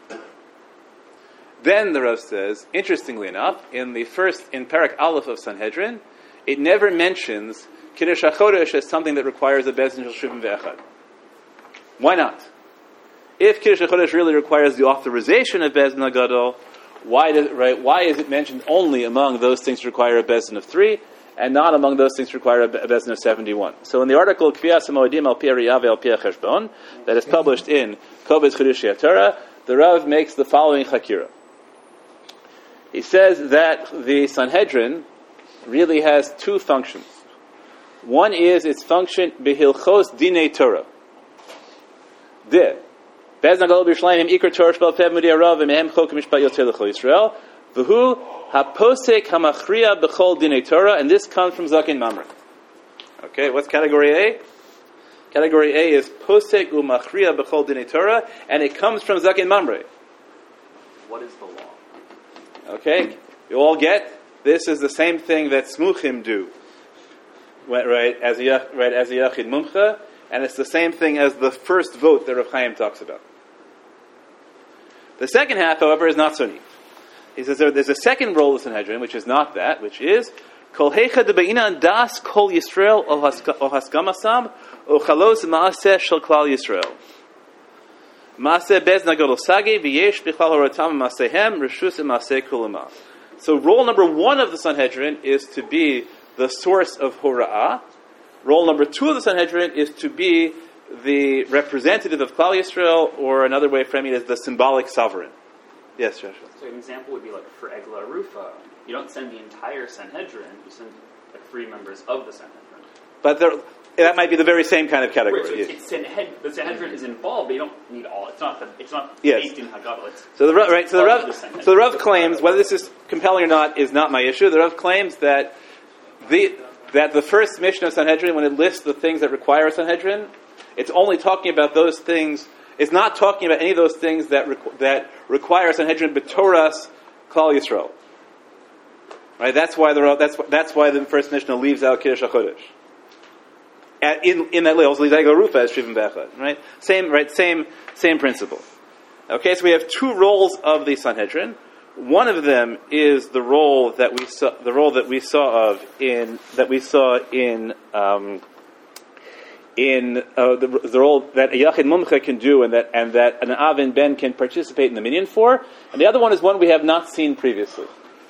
Then the Rav says, interestingly enough, in the first, in Parak Aleph of Sanhedrin, it never mentions Kiddush HaChodesh as something that requires a Bezdin Shel Shuvim Ve'echad. Why not? If Kiddush HaChodesh really requires the authorization of Bezdin HaGadol, why does it, right, why is it mentioned only among those things that require a Bezdin of three, and not among those things that require a Bezdin of seventy-one? So in the article, Kviyas HaMoedim Al Pi Riyave Al Pi HaCheshbon, that is published in Kovetz Chidushei HaTorah, the Rav makes the following chakira. He says that the Sanhedrin really has two functions. One is its function behilchos dinei Torah. The Bezdin HaGadol b'Yerushalayim ikar Torah shebal peh mudi harav v'mehem chok mishpat yotzei l'chol Yisrael v'hu haposek hamachriya b'chol dinei Torah, and this comes from Zaken Mamre. Okay, what's category A? Category A is posek u'machriya b'chol dinei Torah, and it comes from Zaken Mamre. What is the law? Okay, you all get this is the same thing that smuchim do, right? As a right as a yachid mumcha, and it's the same thing as the first vote that Rav Chaim talks about. The second half, however, is not so neat. He says there, there's a second role of the Sanhedrin, which is not that, which is kol heicha debeina das kol Yisrael o haskamasam o chalos maaseh shel klal Yisrael. Maaseh bez nagodol sagi v'yesh b'chal haratam maasehem reshus maaseh kulama. So role number one of the Sanhedrin is to be the source of hora'ah. Role number two of the Sanhedrin is to be the representative of Klal Yisrael, or another way of framing it is the symbolic sovereign. Yes, Joshua. So an example would be like for Egla Rufa, you don't send the entire Sanhedrin, you send like three members of the Sanhedrin. But there, that might be the very same kind of category. Right, so yes. it's, it's Sanhed- the Sanhedrin is involved, but you don't need all. It's not. The, it's not Yes. based in Haggadah. It's So the Rav- right, so the part of Rav, the Sanhedrin. so the Rav claims, whether this is compelling or not is not my issue. The Rav claims that the that the first Mishnah of Sanhedrin, when it lists the things that require a Sanhedrin, it's only talking about those things. It's not talking about any of those things that requ- that require a Sanhedrin b'toras Klal Yisrael. Right. That's why the Rav- that's that's why the first Mishnah leaves out Kiddush HaChodesh. At, in in that also leaves out Rufa as Shivim Bechad. Right. Same right. Same same principle. Okay. So we have two roles of the Sanhedrin. One of them is the role that we saw, the role that we saw of in that we saw in um, in uh, the, the role that a yachid mumcha can do, and that and that an av and ben can participate in the minyan for. And the other one is one we have not seen previously,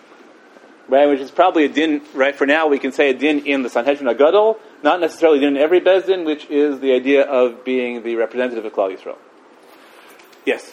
right? Which is probably a din. Right for now, we can say a din in the Sanhedrin Agadol, not necessarily a din in every bezdin, which is the idea of being the representative of Klal Yisrael. Yes.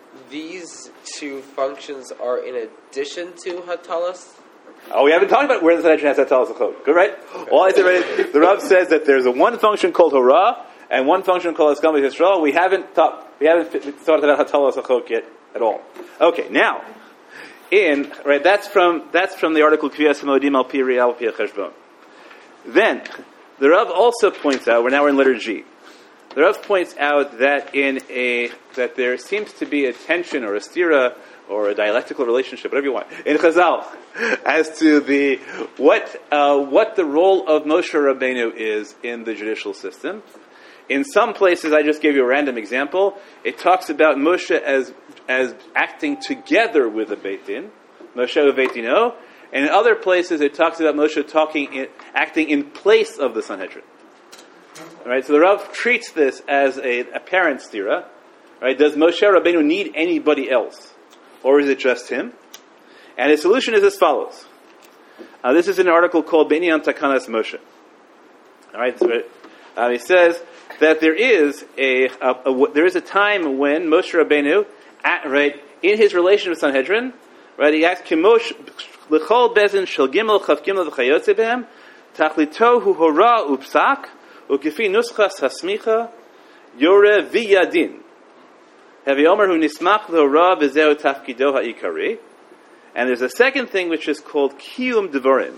These two functions are in addition to Hatalas? Oh, we haven't talked about where the Sanhedrin has Hatalas Achot. Good, right? Okay. All I said right is, the Rav says that there's a one function called Hora and one function called Haskam Yisrael. We haven't thought, we haven't thought about Hatalas Achot yet at all. Okay, now, in, right, that's from, that's from the article Kviyas Modim Al Pi Real Pi Cheshbon. Then, the Rav also points out, we're now in letter G. The Rav points out that in a that there seems to be a tension or a stira or a dialectical relationship, whatever you want, in Chazal, as to the what uh, what the role of Moshe Rabbeinu is in the judicial system. In some places, I just gave you a random example. It talks about Moshe as as acting together with the Beit Din, Moshe Beit Dino, and in other places it talks about Moshe talking, in, acting in place of the Sanhedrin. Right, so the Rav treats this as a apparent stira. Right, does Moshe Rabbeinu need anybody else, or is it just him? And his solution is as follows. Uh, this is an article called Beinyan Takanas Moshe. All right, so, uh, he says that there is a, a, a there is a time when Moshe Rabbeinu, at, right, in his relation with Sanhedrin, right, he acts Kimosh L'chol Bezin Shel Gimel Chav Gimel V'Chayotze Behem Tachlito Hu Hora Upsak. Ukifi nuschas hasmicha yore v'yadin. Hevi omer hu nismach l'hora v'zeu tafkido ha'ikari. And there's a second thing which is called kiyum devarim.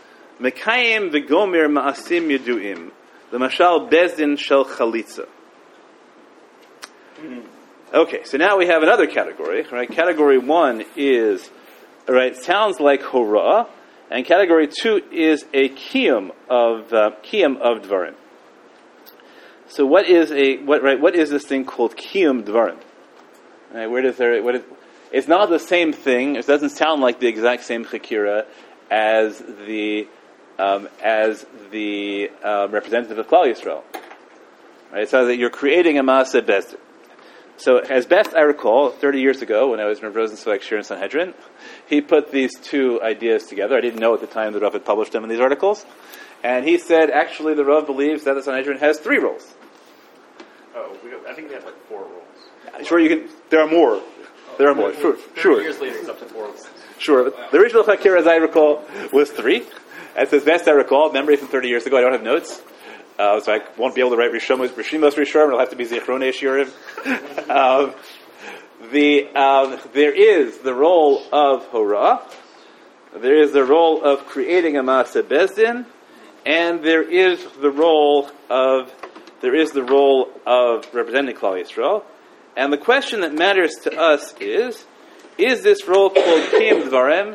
Mekayim v'gomer ma'asim yaduim. The mashal bezdin shel chalitza. Okay, so now we have another category. Right, category one is right. Sounds like hora, and category two is a kiyum of uh, kiyum of dvarim. So what is a what right? What is this thing called kiyum dvarim? Right, where does there? What is? It's not the same thing. It doesn't sound like the exact same chakira as the um, as the uh, representative of Klal Yisrael. Right, it says that you're creating a maaseh bezdin. So, as best I recall, thirty years ago, when I was in Rosenzweig Shir in Sanhedrin, he put these two ideas together. I didn't know at the time the Rav had published them in these articles. And he said, actually, the Rav believes that the Sanhedrin has three roles. Oh, we have, I think we have like four rules. Sure, you can. There are more. There are more. Sure. Sure. Years later, it's up to four rules. Sure. The original Chakir, as I recall, was three. As as best I recall, memory from thirty years ago. I don't have notes, uh, so I won't be able to write Rishimos Rishimos Rishim. It'll have to be Zichrone Shiurim. um, the um, there is the role of Hora. There is the role of creating a Maaseh Bezdin, and there is the role of there is the role of representing Klal Yisrael. And the question that matters to us is: is this role called Kiyum Dvarem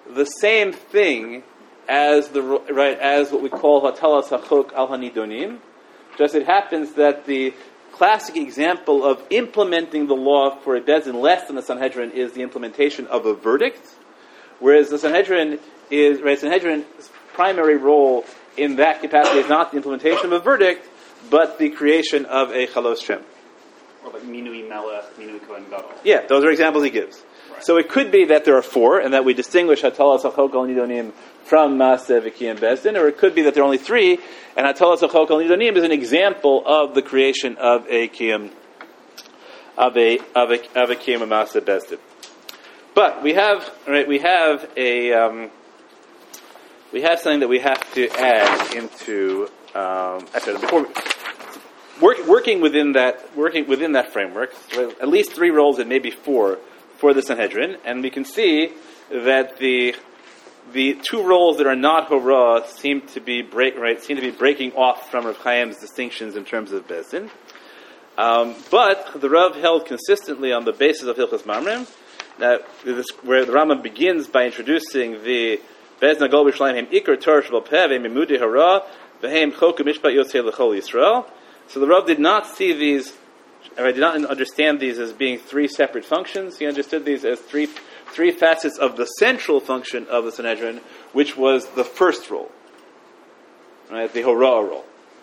the same thing as the right as what we call hatalas hachok al hanidonim. Just it happens that the classic example of implementing the law for a Bezdin less than the Sanhedrin is the implementation of a verdict, whereas the Sanhedrin is right. Sanhedrin's primary role in that capacity is not the implementation of a verdict, but the creation of a chalos shem. Or like minui melech, minui kohen gadol. Yeah, those are examples he gives. Right. So it could be that there are four, and that we distinguish hatalas hachok al nidonim from Maaseh v'kiyam Bezdin, or it could be that there are only three, and hatalas hachok al nidonim is an example of the creation of a kiyam of a of a of a kiyam Maaseh Bezdin. But we have right, we have a um, we have something that we have to add into um, actually before. We, Work, working within that, working within that framework, at least three roles and maybe four for the Sanhedrin, and we can see that the the two roles that are not Hora seem to be break right seem to be breaking off from Rav Chaim's distinctions in terms of Bezdin. Um, but the Rav held consistently on the basis of Hilchos Mamrim, that this, where the Rambam begins by introducing the Bezdin Agol B'Yerushalayim Hem Iker Torah Shebal Peh V'Hem Mimudi Hara V'Hem Chok U'Mishpat Yotzei L'Chol Yisrael. So the Rav did not see these, or I did not understand these as being three separate functions. He understood these as three three facets of the central function of the Sanhedrin, which was the first role, right, the Hora'ah role.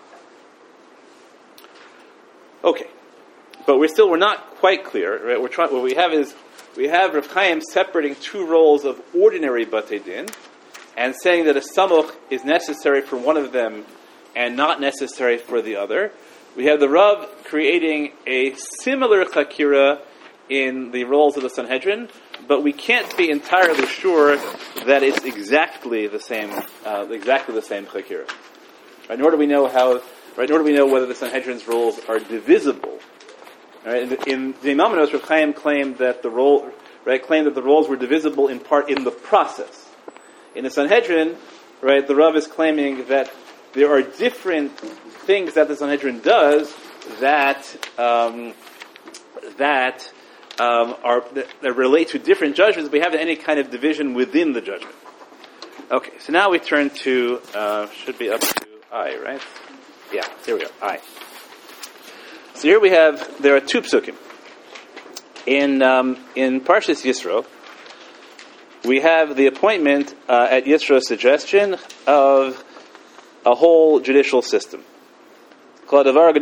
Okay, but we're still we're not quite clear. Right? We're trying. What we have is we have Rav Chaim separating two roles of ordinary Batei Din, and saying that a samuch is necessary for one of them and not necessary for the other. We have the Rav creating a similar chakira in the roles of the Sanhedrin, but we can't be entirely sure that it's exactly the same, uh, exactly the same chakira. Right? Nor do we know how. Right? Nor do we know whether the Sanhedrin's roles are divisible. Right? In, in the Imamanos, Rav Chaim claimed that the role, right, claimed that the roles were divisible in part in the process. In the Sanhedrin, right, the Rav is claiming that there are different things that the Sanhedrin does that um, that um, are that, that relate to different judgments. We have any kind of division within the judgment. Okay, so now we turn to uh, should be up to I, right? Yeah, here we go. I. So here we have there are two psukim in um, in Parshas Yisro. We have the appointment uh, at Yisro's suggestion of a whole judicial system. So this is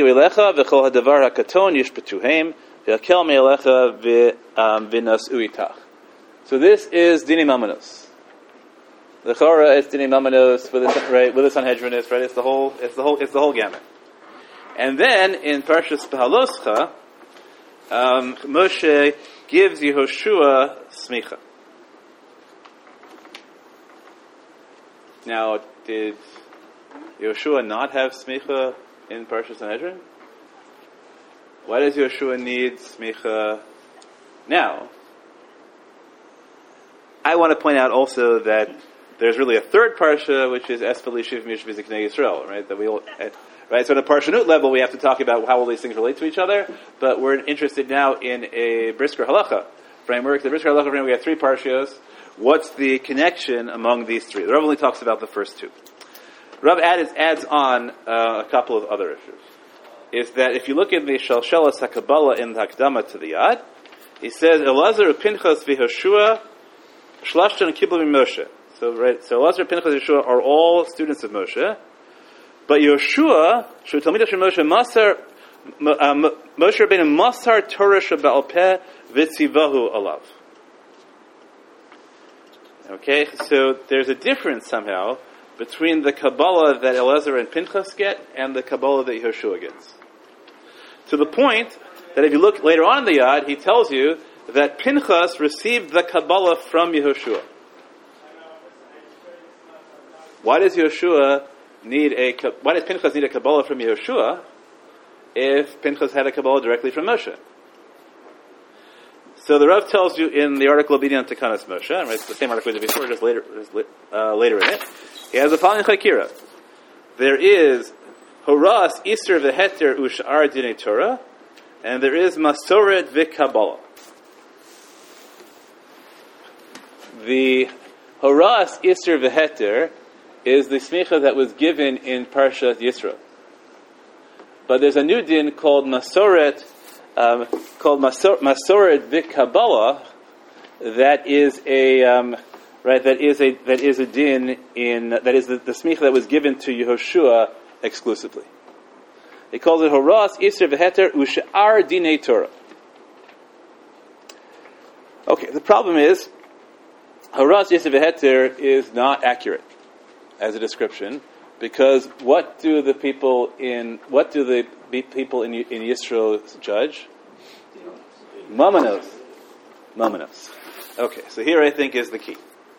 Dinim Amanos. The Chora is Dinim Amanos with the right with the Sanhedrin is right. It's the whole. It's the whole. It's the whole gamut. And then in Parshas Behaloscha, um, Moshe gives Yehoshua smicha. Now, did Yehoshua not have smicha in Parshas Sanhedrin? Why does Yehoshua need smicha now? I want to point out also that there's really a third parsha, which is Esfel Yishiv Mish V'Ziknei Yisrael, right? That we all, right. So at a parshanut level, we have to talk about how all these things relate to each other. But we're interested now in a Brisker Halacha framework. The Brisker Halacha framework, we have three parshios. What's the connection among these three? The Rav only talks about the first two. Rav adds, adds on uh, a couple of other issues. Is that if you look at the Shalshelas HaKabbalah in the Hakdama to the Yad, he says, Elazar Pinchas v'Yehoshua Shlashton Kibbul Moshe. So, right, so Elazar, Pinchas, and Yehoshua are all students of Moshe. But Yehoshua, Shu Talmidah Shel Moshe, Masar, Moshe Rabbeinu Masar Torah Sheba'al Peh V'tzivahu Alav. Okay, so there's a difference somehow between the Kabbalah that Elazar and Pinchas get and the Kabbalah that Yehoshua gets. To the point that if you look later on in the Yad, he tells you that Pinchas received the Kabbalah from Yehoshua. Why does Yehoshua need a? Why does Pinchas need a Kabbalah from Yehoshua if Pinchas had a Kabbalah directly from Moshe? So the Rav tells you in the article B'Inyan Tekanas Moshe, right? It's the same article we did before, just later, just uh, later in it. He has the following chakira: there is Horas Iser v'Heter Ushar Dinei Torah, and there is Masoret v'Kabbalah. The Horas Isser V'Heter is the smicha that was given in Parshat Yisro. But there's a new din called Masoret, um, called Masor- Masoret V'Kabbalah, that is a um, right. That is a that is a din in that is the, the smicha that was given to Yehoshua exclusively. He calls it Horas Isser V'Heter U'Sha'ar Dinei Torah. Okay, the problem is Horas Isser V'Heter is not accurate as a description, because what do the people in what do the people in in Yisro judge? Mamanos, mamanos. Okay, so here I think is the key.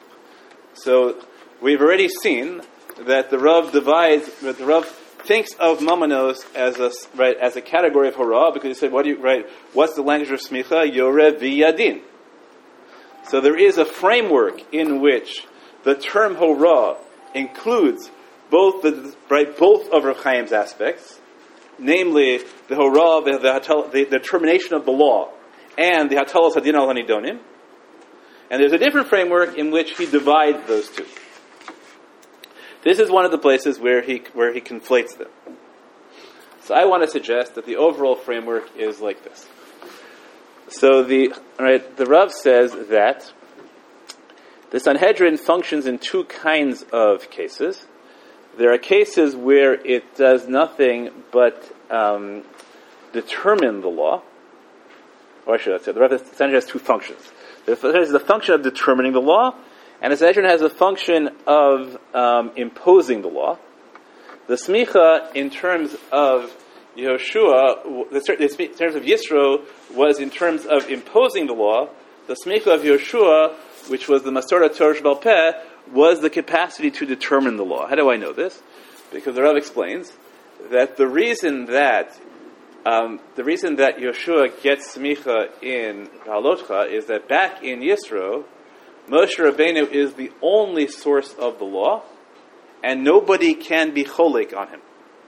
So we've already seen that the Rav divides, that the Rav thinks of mamanos as a right as a category of hora, because he said, "What do you right? What's the language of smicha? Yoreh v'yadin." So there is a framework in which the term hora includes both the right both of Rav Chaim's aspects, namely the hora, the the, the, the termination of the law, and the hatalos hadin al hanidonim. And there's a different framework in which he divides those two. This is one of the places where he where he conflates them. So I want to suggest that the overall framework is like this. So the right, the Rav says that the Sanhedrin functions in two kinds of cases. There are cases where it does nothing but um, determine the law. Or I should say, the Rav, the Sanhedrin has two functions. There is the function of determining the law, and the Sanhedrin has a function of um, imposing the law. The smicha, in terms of Yehoshua, in terms of Yisro, was in terms of imposing the law. The smicha of Yehoshua, which was the Masorah Torah Shebal Peh, was the capacity to determine the law. How do I know this? Because the Rav explains that the reason that um, the reason that Yehoshua gets smicha in Halotcha is that back in Yisro, Moshe Rabbeinu is the only source of the law, and nobody can be cholek on him.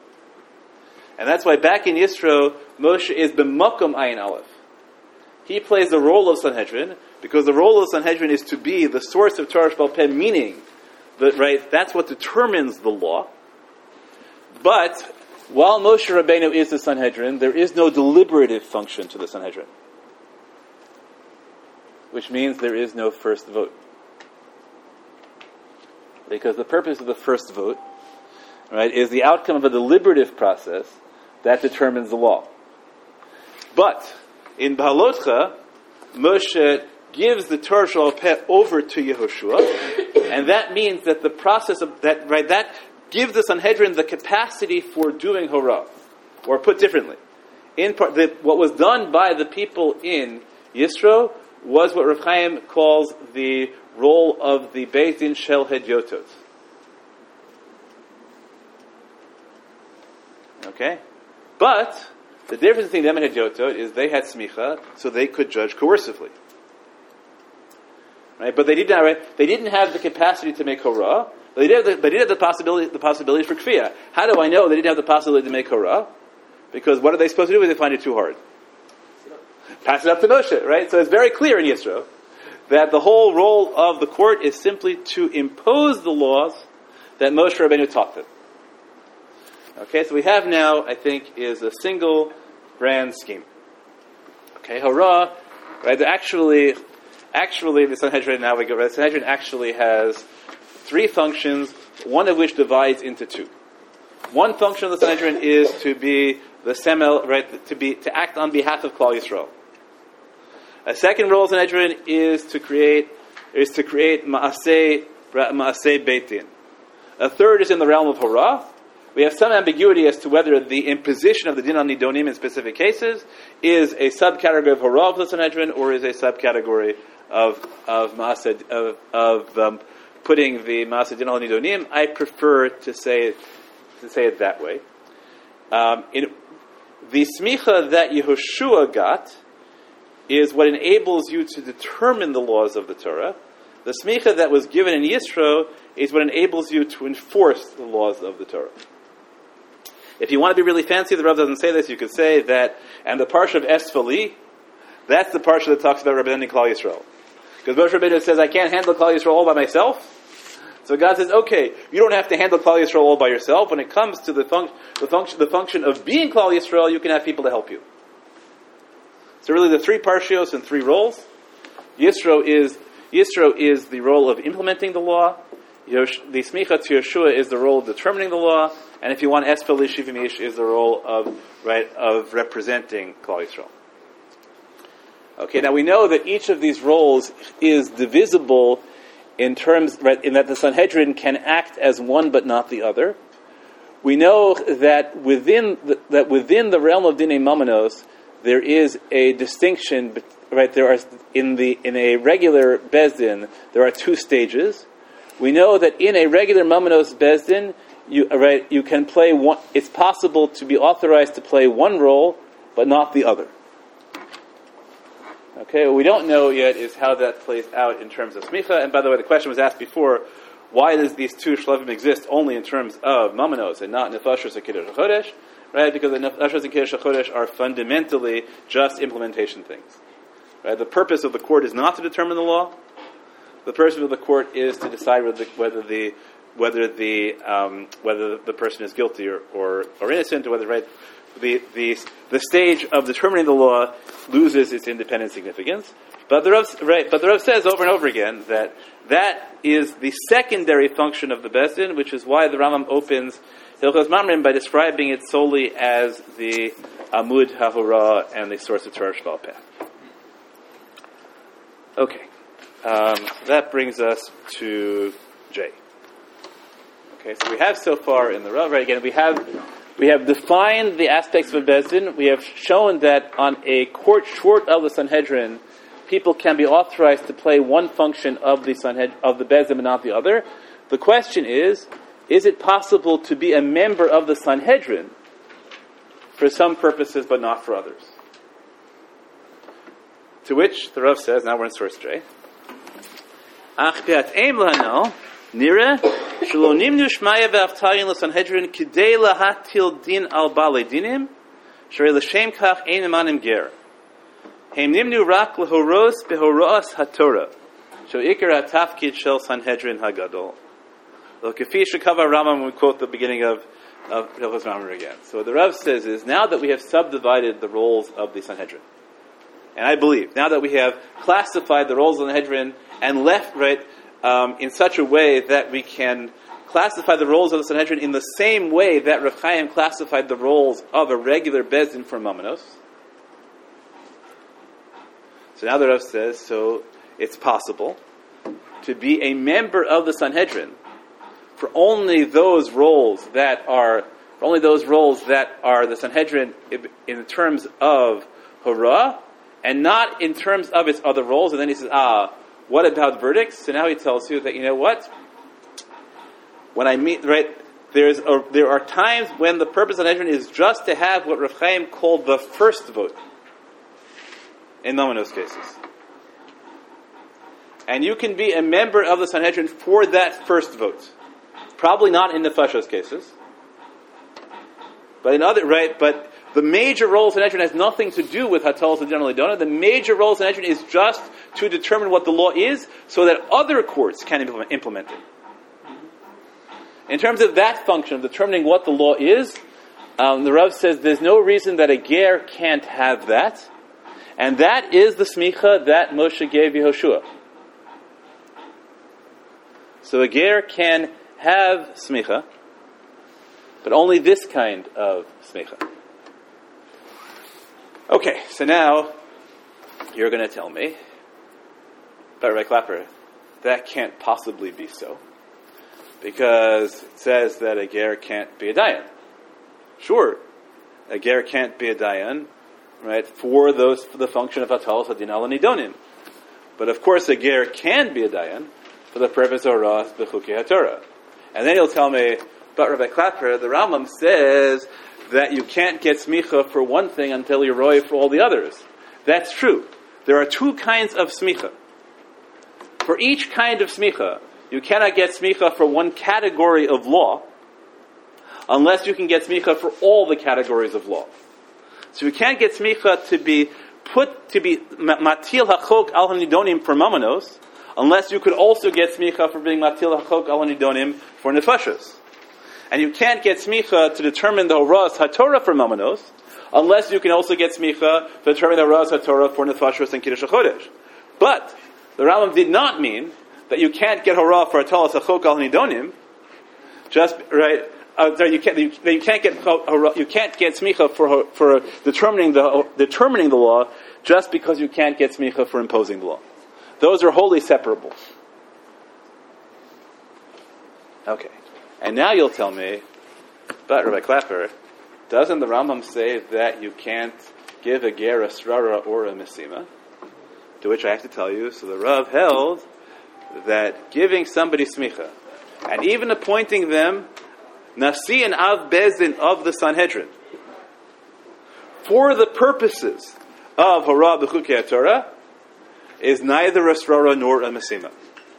And that's why back in Yisro, Moshe is b'makom ayin aleph. He plays the role of Sanhedrin, because the role of Sanhedrin is to be the source of Torah Shebal Peh, meaning that, right, that's what determines the law. But while Moshe Rabbeinu is the Sanhedrin, there is no deliberative function to the Sanhedrin, which means there is no first vote. Because the purpose of the first vote, right, is the outcome of a deliberative process that determines the law. But in B'halotcha, Moshe gives the Torah Shebal Peh over to Yehoshua, and that means that the process of that, right, that gives the Sanhedrin the capacity for doing hora. Or put differently, in part, the, what was done by the people in Yisro was what Rav Chaim calls the role of the Beit Din Shel Hedyotot. Okay? But the difference between them and Hedyotot is they had smicha, so they could judge coercively. Right? But they didn't have, right? They didn't have the capacity to make hora. They did have the, they did have the possibility the possibility for kfiyah. How do I know they didn't have the possibility to make hora? Because what are they supposed to do if they find it too hard? Pass it up to Moshe, right? So it's very clear in Yisro that the whole role of the court is simply to impose the laws that Moshe Rabbeinu taught them. Okay, so we have now, I think, is a single grand scheme. Okay, hora, right? Actually, actually, the Sanhedrin, now we go, right? The Sanhedrin actually has three functions, one of which divides into two. One function of the Sanhedrin is to be the semel, right? To be to act on behalf of Klal Yisrael. A second role of the Sanhedrin is to create is to create maaseh maaseh beit din. A third is in the realm of hora. We have some ambiguity as to whether the imposition of the din on nidonim in specific cases is a subcategory of hora of the Sanhedrin or is a subcategory of of maaseh of, of um, putting the maaseh din on nidonim. I prefer to say to say it that way. Um, in, the smicha that Yehoshua got is what enables you to determine the laws of the Torah. The smicha that was given in Yisro is what enables you to enforce the laws of the Torah. If you want to be really fancy, the Rav doesn't say this, you could say that, and the parsha of Esfali, that's the parsha that talks about representing Klal Yisrael. Because Moshe Rabbeinu says, I can't handle Klal Yisrael all by myself. So God says, okay, you don't have to handle Klal Yisrael all by yourself. When it comes to the, func- the, function, the function of being Klal Yisrael, you can have people to help you. So really the three parshios and three roles. Yisro is, Yisro is the role of implementing the law. Yosh, the Smicha to Yeshua is the role of determining the law. And if you want Espel Yishivim Ish is the role of, right, of representing Klal Yisrael. Okay, now we know that each of these roles is divisible in terms, right, in that the Sanhedrin can act as one but not the other. We know that within the, that within the realm of Dinei Mamanos, there is a distinction, right? There are in the in a regular Bezdin, there are two stages. We know that in a regular Mamanos Bezdin, you right, you can play one. It's possible to be authorized to play one role, but not the other. Okay, what we don't know yet is how that plays out in terms of smicha. And by the way, the question was asked before, why does these two shlavim exist only in terms of mamanos and not nefashos and kiddush chodesh? Right, because the nefashos and kiddush chodesh are fundamentally just implementation things. Right, the purpose of the court is not to determine the law. The purpose of the court is to decide whether the, whether the whether the um, whether the person is guilty or, or, or innocent, or whether right. The, the the stage of determining the law loses its independent significance. But the Rav, right, but the Rav says over and over again that that is the secondary function of the Bezdin, which is why the Rambam opens Hilchos Mamrim by describing it solely as the Amud HaHorah and the source of Torah Shval Peh. Okay, um, that brings us to J. Okay, so we have so far in the Rav, right, again, we have We have defined the aspects of a Bezdin. We have shown that on a court short of the Sanhedrin, people can be authorized to play one function of the Sanhed- of the Bezdin but not the other. The question is, is it possible to be a member of the Sanhedrin for some purposes but not for others? To which the Rav says, now we're in source J. Ach be'at eim lano, nira, shelo nimnu shmaya ve'aftayin l'sanhedrin kidei lahatil din al balei dinim, sharei l'shem kach ein emanim ger. Heim nimnu rak lehoros behoros haTorah, shel ikar hatafkid shel Sanhedrin hagadol. Lo kefi shekava Rambam, when we quote the beginning of of Hilchos Mamrim again. So what the Rav says is, now that we have subdivided the roles of the Sanhedrin, and I believe, now that we have classified the roles of the Sanhedrin and left, right, um, in such a way that we can classify the roles of the Sanhedrin in the same way that Rav Chaim classified the roles of a regular Bezdin for Mamanos. So now the Rav says, so it's possible to be a member of the Sanhedrin for only those roles that are, for only those roles that are the Sanhedrin in terms of Horah, and not in terms of its other roles. And then he says, ah, what about verdicts? So now he tells you that, you know what? When I meet, right, there's a, there are times when the purpose of the Sanhedrin is just to have what Rav Chaim called the first vote in Mamanos cases. And you can be a member of the Sanhedrin for that first vote. Probably not in the Nefashos cases. But in other, right, but the major role of Sanhedrin has nothing to do with Hatalos and General Idona. The major role of Sanhedrin is just to determine what the law is so that other courts can implement, implement it. In terms of that function of determining what the law is, um, the Rav says there's no reason that a ger can't have that. And that is the smicha that Moshe gave Yehoshua. So a ger can have smicha, but only this kind of smicha. Okay, so now you're going to tell me, but Rabbi Clapper, that can't possibly be so, because it says that a ger can't be a dayan. Sure, a ger can't be a dayan, right, for those for the function of hatalos hadin al nidonim. But of course, a ger can be a dayan for the purpose of ras b'chukei haTorah. And then he'll tell me, but Rabbi Clapper, the Rambam says that you can't get smicha for one thing until you're roy for all the others. That's true. There are two kinds of smicha. For each kind of smicha, you cannot get smicha for one category of law unless you can get smicha for all the categories of law. So you can't get smicha to be put to be matil hachok al hanidonim for mamanos, unless you could also get smicha for being matil hachok al hanidonim for nefashos. And you can't get smicha to determine the horas haTorah for mamanos, unless you can also get smicha to determine the horas haTorah for nefashos and kiddush hachodesh. But the Rambam did not mean that you can't get hora for atalas hachok al hanidonim, just right. Uh, sorry, you can't. You, you can't get you can't get smicha for for determining the determining the law just because you can't get smicha for imposing the law. Those are wholly separable. Okay, and now you'll tell me, but Rabbi Clapper, doesn't the Rambam say that you can't give a ger a srara or a mesima? To which I have to tell you, so the Rav held that giving somebody smicha and even appointing them Nasi and Av Bezdin of the Sanhedrin for the purposes of Hara B'chukei HaTorah is neither a srara nor a mesima.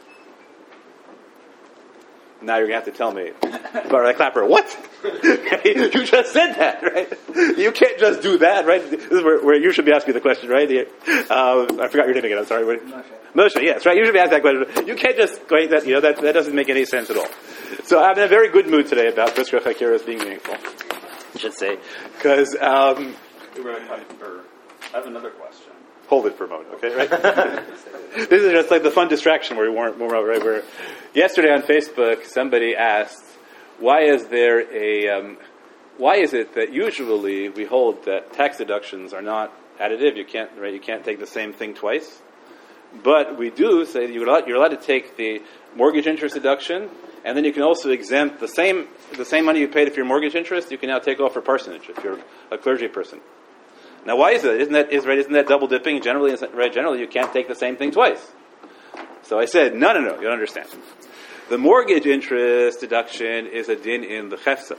Now you're going to have to tell me, Rabbi Clapper, what? You just said that, right? You can't just do that, right? This is where, where you should be asking the question, right? Uh, I forgot your name again, I'm sorry. Moshe. Moshe, yes, right? You should be asking that question. You can't just go, that, you know, that, that doesn't make any sense at all. So I'm in a very good mood today about Brisker Chakiras being meaningful, I should say. Because, um... I have another question. Hold it for a moment, okay? Right? This is just like the fun distraction where we weren't more right. Where yesterday on Facebook, somebody asked, "Why is there a? Um, why is it that usually we hold that tax deductions are not additive? You can't, right? You can't take the same thing twice, but we do say that you're allowed, you're allowed to take the mortgage interest deduction, and then you can also exempt the same the same money you paid if you're mortgage interest. You can now take off for parsonage if you're a clergy person." Now, why is that? Isn't that is right? Isn't that double dipping? Generally, right? Generally, you can't take the same thing twice. So I said, no, no, no. You don't understand. The mortgage interest deduction is a din in the chefsa.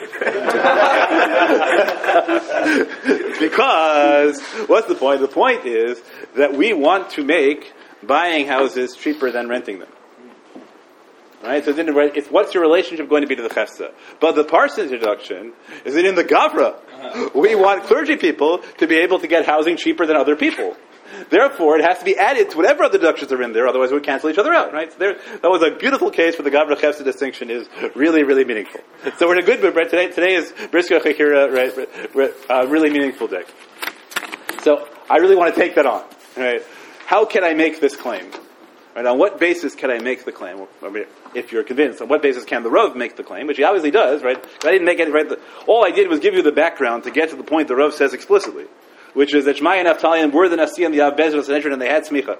Because what's the point? The point is that we want to make buying houses cheaper than renting them. Right? So it's, it's what's your relationship going to be to the chefsa? But the parsonage deduction is it in the gavra. We want clergy people to be able to get housing cheaper than other people. Therefore, it has to be added to whatever other deductions are in there, otherwise we would cancel each other out, right? So there, that was a beautiful case where the Gavra Chefsa distinction is really, really meaningful. So we're in a good mood, right? Today, today is Brisker Chekira, right? A uh, really meaningful day. So I really want to take that on, right? How can I make this claim? Right? On what basis can I make the claim? If you're convinced, on what basis can the Rav make the claim? Which he obviously does, right? I didn't make it, right? The, all I did was give you the background to get to the point the Rav says explicitly, which is that Shmai and Naftalian were the Nasi and the Av Bezdin and the Sanhedrin, and they had smicha.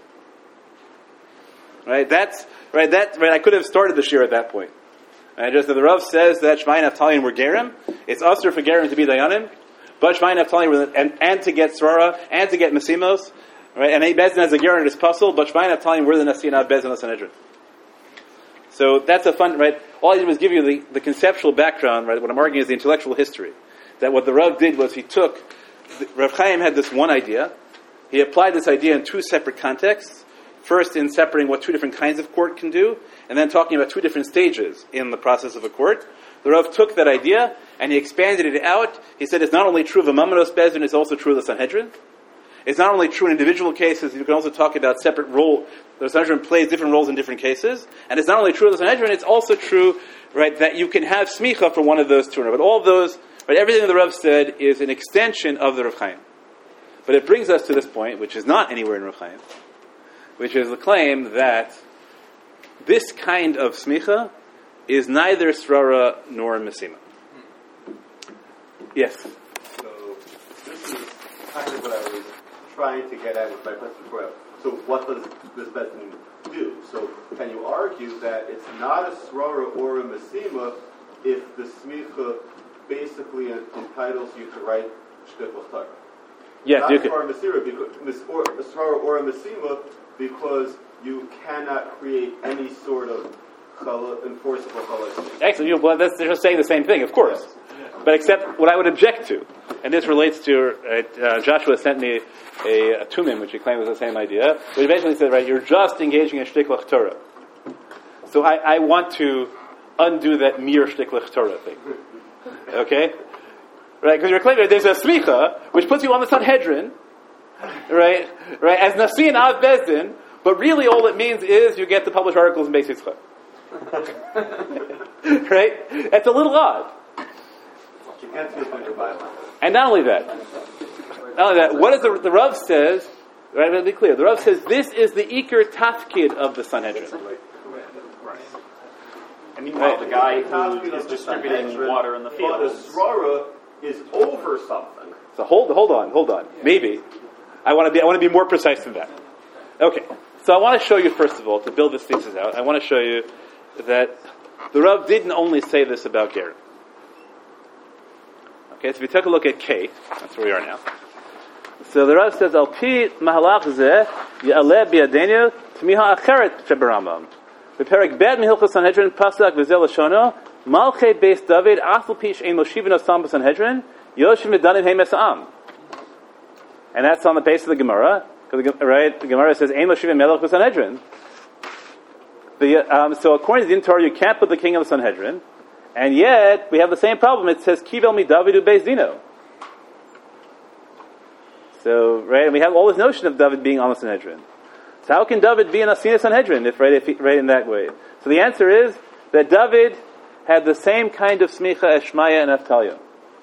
Right? That's right. That right. I could have started the shir at that point. And just that the Rav says that Shmai and Naftalian were gerim. It's usher for gerim to be dayanim, but Shmai and Naftalian were the, and, and to get srara and to get mesimos. Right? And a Bezdin as a gerim is puzzle, but Shmai and Naftalian were the Nasi and Av Bezdin and the Sanhedrin. So that's a fun, right? All I did was give you the, the conceptual background, right? What I'm arguing is the intellectual history. That what the Rav did was he took, Rav Chaim had this one idea. He applied this idea in two separate contexts. First, in separating what two different kinds of court can do, and then talking about two different stages in the process of a court. The Rav took that idea, and he expanded it out. He said it's not only true of a Mamanos Bezdin, it's also true of the Sanhedrin. It's not only true in individual cases, you can also talk about separate role. The Sanhedrin plays different roles in different cases. And it's not only true of the Sanhedrin, it's also true, right, that you can have smicha for one of those two. But all of those, right, everything the Rav said is an extension of the Rav Chaim. But it brings us to this point, which is not anywhere in Rav Chaim, which is the claim that this kind of smicha is neither srara nor mesima. Yes? So, this is kind of what I was trying to get at with my question before. So what does this Bezdin do? So can you argue that it's not a srara or a mesima if the smicha basically entitles you to write shtickl Torah? Yes, not you can. Or a mesira, because, or a srara or a mesima because you cannot create any sort of chala, enforceable chala. Excellent. You, well, that's, they're just saying the same thing, of course. But except what I would object to, and this relates to, uh, uh, Joshua sent me a, a tumim, which he claimed was the same idea, which basically said, right, you're just engaging in shtiklach Torah. So I, I want to undo that mere shtiklach Torah thing. Okay? Right, because you're claiming that there's a smicha, which puts you on the Sanhedrin, right? Right? As Nasi and Av Bezdin, but really all it means is you get to publish articles in Beis Yitzchak. Right? It's a little odd. You can't speak in your Bible. And not only that, not only that, what does the, the Rav says, right, to be clear, the Rav says this is the Iker Tafkid of the Sanhedrin. And meanwhile, Right. the guy who Tafkid is of the distributing Sanhedrin, water in the But field. a Srara is over something. So hold, hold on, hold on. Maybe. I want to be, I want to be more precise than that. Okay. So I want to show you, first of all, to build this thesis out, I want to show you that the Rav didn't only say this about Gerim. Okay, so if you take a look at K, that's where we are now. So the Rav says, Al pi mahalach zeh ya'aleh biyadenu tmiha acheret sheberamam. Beperek bed mihilchos Sanhedrin pasak v'zel lashono malchei beis David afal pi she'en moshivin osam b'Sanhedrin yoshim v'danim heim esa'am. And that's on the base of the Gemara. Right? The Gemara says, Ein Moshivim Melech b'Sanhedrin. The, um, so according to the Din Torah, you can't put the king of the Sanhedrin, and yet we have the same problem. It says, Kivel mi David u Beis Dino. So, right, and we have all this notion of David being on the Sanhedrin. So how can David be in a Sina Sanhedrin, if right, if he, right in that way? So the answer is that David had the same kind of smicha as Shmaya and Avtalia.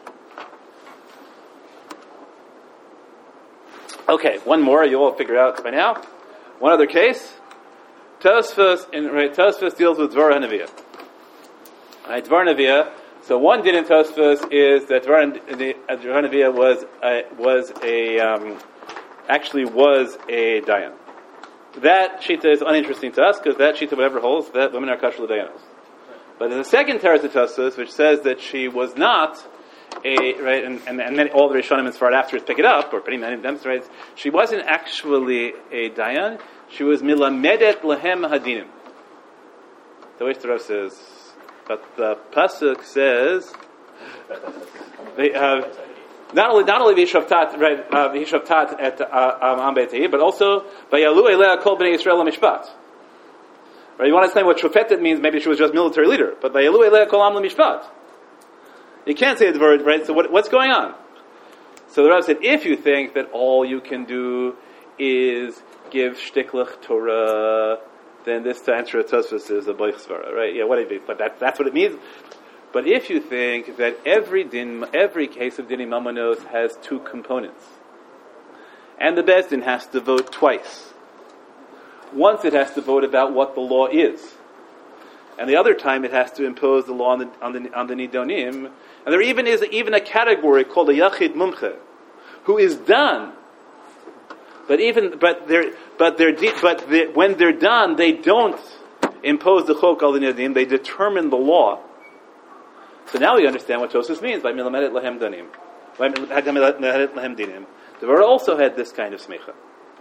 Okay, one more you'll all figure out by now. One other case. Tosfos, in, right, Tosfos deals with Dvar HaNeviah. Right, Dvar HaNeviah. So one din in Tosfos is that Dvar HaNeviah was a, was a um, actually was a dayan. That shita is uninteresting to us because that shita, whatever holds, that women are kosher l'dayanos. But there's a second teretz of Tosfos which says that she was not a right, and, and, and many, all the Rishonim and Sfard afterwards pick it up, or pretty many of them, right? She wasn't actually a dayan. She was milamedet lahem hadinim. The way the Rav says, but the pasuk says they have not only not only v'hishavtat right uh, v'hishavtat at Am Beit Ha'ir, but also vayalu elea kol bnei Yisrael mishpat. Right? You want to explain what shofetet means? Maybe she was just military leader, but vayalu elea kol am mishpat. You can't say the word, right? So what, what's going on? So the Rav said, if you think that all you can do is give shtiklach Torah, then this to answer a Tosfos is a boich svara, right? Yeah, what it means, but that, that's what it means. But if you think that every din, every case of dini mamanos has two components, and the Beis Din has to vote twice. Once it has to vote about what the law is, and the other time it has to impose the law on the on the, on the nidonim. And there even is even a category called a yachid mumche, who is done. But even but they're but they're but they're, when they're done, they don't impose the chok al nidonim. They determine the law. So now we understand what Tosfos means by milamedet lahem danim. By milamedet lahem dinim. The Torah also had this kind of smicha.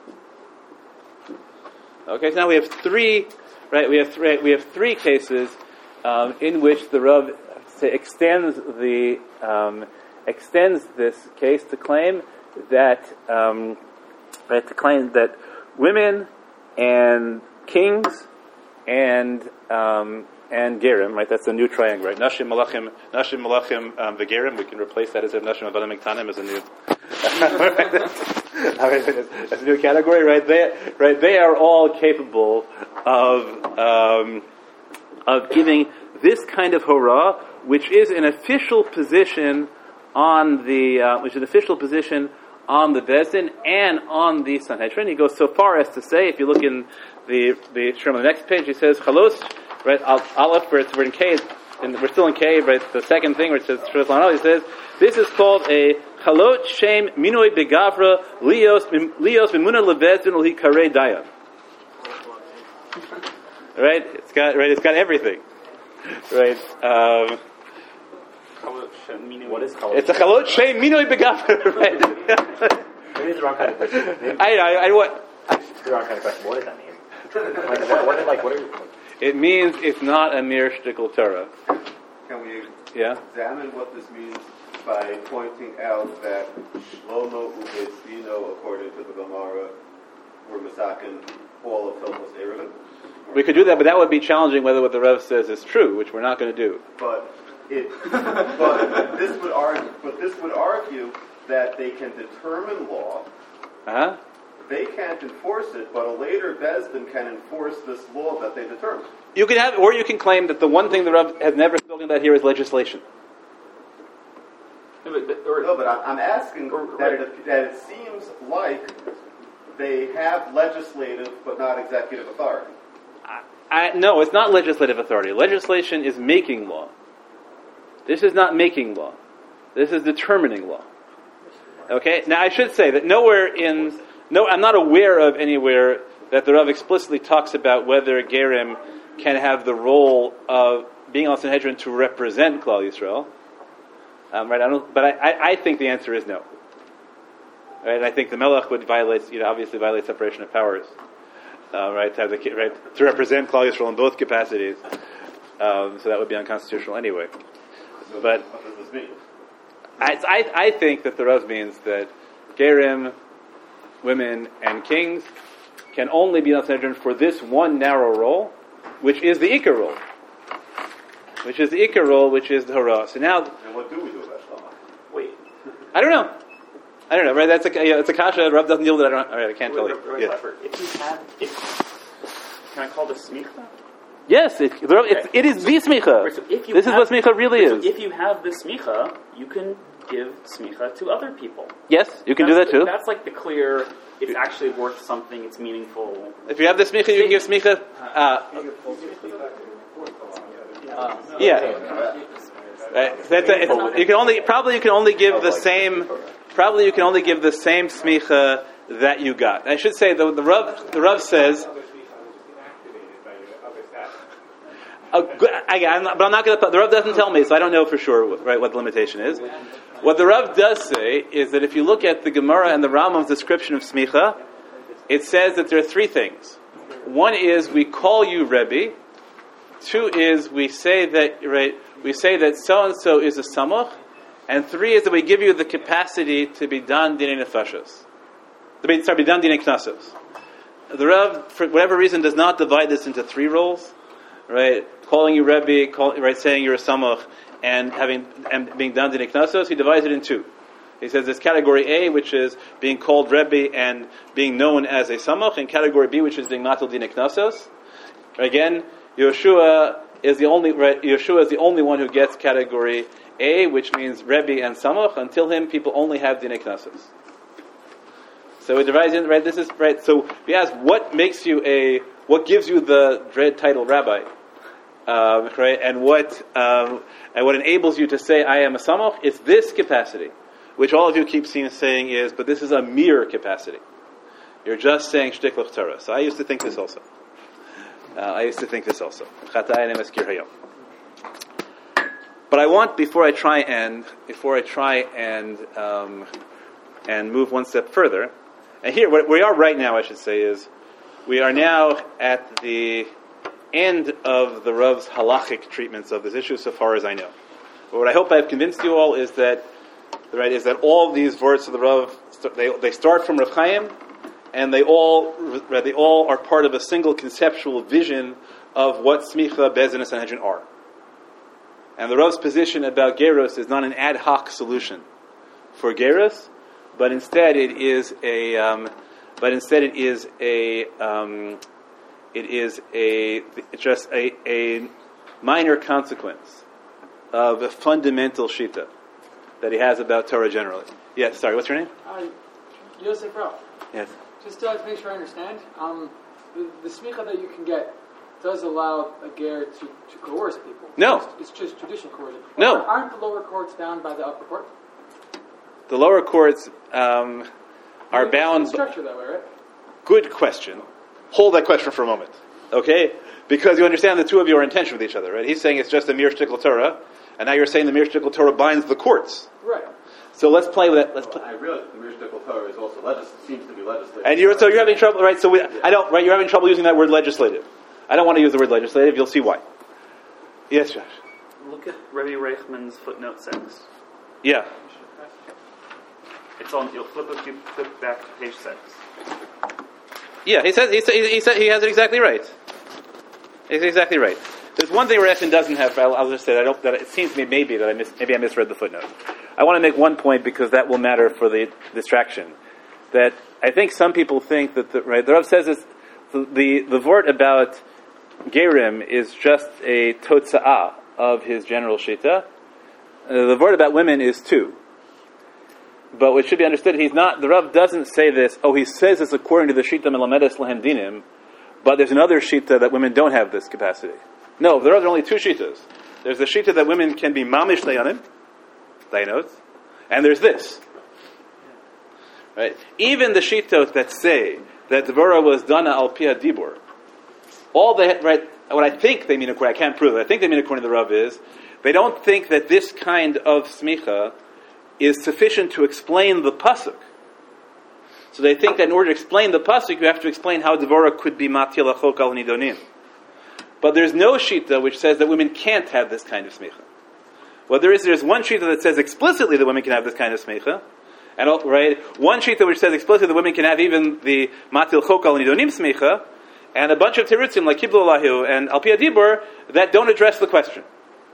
Okay, so now we have three. Right, we have three. We have three cases um, in which the Rav say, extends the um, extends this case to claim that um, right, to claim that women and kings and um, and gerim, right? That's a new triangle, right? Nashim malachim, nashim malachim um, v'gerim. We can replace that as if nashim avadim miktanim as a new. That's a new category, right? They, right? They are all capable of um, of giving this kind of hora, which is an official position on the uh, which is an official position on the Beis Din and on the Sanhedrin. He goes so far as to say, if you look in the the Shem on the next page, he says chalos, right? Aleph, where it's we're in K, and we're still in K, right? The second thing where it says he says this is called a chalot shem minoi begavra lios lios b'muna lebeis din li karei dayan. Right? It's got right. It's got everything. Right. Um, What is chalot? it's a chalot shem minoi begavra. Right. Maybe it's the wrong kind of question. Maybe I, I, I what? it's the wrong kind of question. What does that mean? Like, what, what, like, what are you... It means it's not a mere shtickle Torah. Can we Yeah. examine what this means by pointing out that Shlomo Ubetzino, according to the Gemara, were Masakin all of Hilchos Eruvin? We could do that, but that would be challenging whether what the Rev says is true, which we're not going to do. But it, but this would argue, but this would argue that they can determine law Uh-huh. They can't enforce it, but a later Bezdin can enforce this law that they determined. You can have, or you can claim that the one thing the Rav has never spoken about here is legislation. No, but, or, No, but I'm I'm asking that it, that it seems like they have legislative but not executive authority. I, I, no, it's not legislative authority. Legislation is making law. This is not making law. This is determining law. Okay? Now, I should say that nowhere in... No, I'm not aware of anywhere that the Rav explicitly talks about whether Gerim can have the role of being on Sanhedrin to represent Klal Yisrael. Um, right? I don't, but I, I, I think the answer is no. Right? And I think the Melech would violate, you know, obviously violate separation of powers. Uh, right? To have the, right? To represent Klal Yisrael in both capacities. Um, so that would be unconstitutional anyway. So But what does this mean? I, I, I think that the Rav means that Gerim, women, and kings can only be on Sanhedrin for this one narrow role, which is the Ikar role. Which is the Ikar role, which is the Hara. So now... And what do we do about Shlama? wait. I don't know. I don't know, right? That's a, yeah, it's a kasha. Rav doesn't deal with it. I don't. All right, I can't tell Wait, you. wait, Yeah. wait, If you had, if, can I call this smicha? Yes, it, the Rav- it's, it is the smicha. Right, so if you This is have- what smicha really so is. If you have the smicha, you can give smicha to other people. Yes, you can do That's that too. the- That's like the clear. It's actually worth something. It's meaningful. If you have the smicha, you can give smicha. Uh, yeah. Right. That's a, it's, you can only probably you can only give the same. Probably you can only give the same smicha that you got. I should say the the Rav the Rav says. Oh, good. I, I'm not, but I'm not going to. The Rav doesn't tell me, so I don't know for sure, right, what the limitation is. What the Rav does say is that if you look at the Gemara and the Rambam's description of smicha, it says that there are three things. One is we call you Rebbe. Two is we say that right. We say that so and so is a samach, and three is that we give you the capacity to be done dinei nefashos. To be sorry, be done dinei knasos. The Rav, for whatever reason, does not divide this into three roles. Right, calling you Rebbe, call, right, saying you're a samach, and having and being done dinei knasos. He divides it in two. He says there's category A, which is being called Rebbe and being known as a samach, and category B, which is being matal dinei knasos. Again, Yeshua is the only right, Yeshua is the only one who gets category A, which means Rebbe and samach. Until him, people only have dinei knasos. So it divides in right. This is right. So we ask, what makes you a what gives you the dread title rabbi, um, right? And what um, and what enables you to say I am a samach? It's this capacity, which all of you keep seeing, saying is, but this is a mere capacity. You're just saying shtik l'chtara. So I used to think this also. Uh, I used to think this also. But I want before I try and before I try and um, and move one step further. And here, where we are right now, I should say, is we are now at the end of the Rav's halachic treatments of this issue, so far as I know. But what I hope I've convinced you all is that right is that all these words of the Rav they they start from Rav Chaim. And they all, they all are part of a single conceptual vision of what smicha, bezdin, and sanhedrin are. And the Rav's position about geros is not an ad hoc solution for geros, but instead it is a, um, but instead it is a, um, it is a just a, a minor consequence of a fundamental shita that he has about Torah generally. Yes, sorry, what's your name? Uh, Yosef Ralph. Yes. Just uh, to make sure I understand, um, the, the smicha that you can get does allow a ger to, to coerce people. No. It's, it's just judicial coercion. No. Aren't the lower courts bound by the upper court? The lower courts um, are It's bound... structured that way, right? Good question. Hold that question for a moment, okay? Because you understand the two of you are in tension with each other, right? He's saying it's just a mere shtickle Torah, and now you're saying the mere shtickle Torah binds the courts. Right. So let's play with it. Let's Well, play. I realize the Mir Shtickle Torah is also legis- seems to be legislative. And you're so you're having trouble, right? So we, I don't, right? You're having trouble using that word legislative. I don't want to use the word legislative. You'll see why. Yes, Josh. Look at Rebbe Reichman's footnote six. Yeah. It's on. You'll flip if you flip back to page six. Yeah. He says he said he said he has it exactly right. He's exactly right. There's one thing Reichman doesn't have. I'll, I'll just say that I don't. That it seems to me maybe that I mis, maybe I misread the footnote. I want to make one point because that will matter for the distraction. that I think some people think that the, right, the Rav says this, the, the, the vort about Gerim is just a totza'ah of his general shita. Uh, the vort about women is two. But what should be understood, he's not, the Rav doesn't say this, oh, he says this according to the shita melamedes lahem dinim, but there's another shita that women don't have this capacity. No, there are only two shitas. There's the shita that women can be mamish dayanim, dayanot, and there's this. Right? Even the shitot that say that Dvorah was done al pia dibur, all they right, what I think they mean according, I can't prove it, I think they mean according to the Rav is, they don't think that this kind of smicha is sufficient to explain the pasuk. So they think that in order to explain the pasuk, you have to explain how Dvorah could be matil achok al nidonim. But there's no shita which says that women can't have this kind of smicha. What there is, there's one shita that says explicitly that women can have this kind of smicha, and right, one shita which says explicitly that women can have even the matil chok al nidonim smicha, and a bunch of terutzim like kiblu lahu and al pi adibur that don't address the question.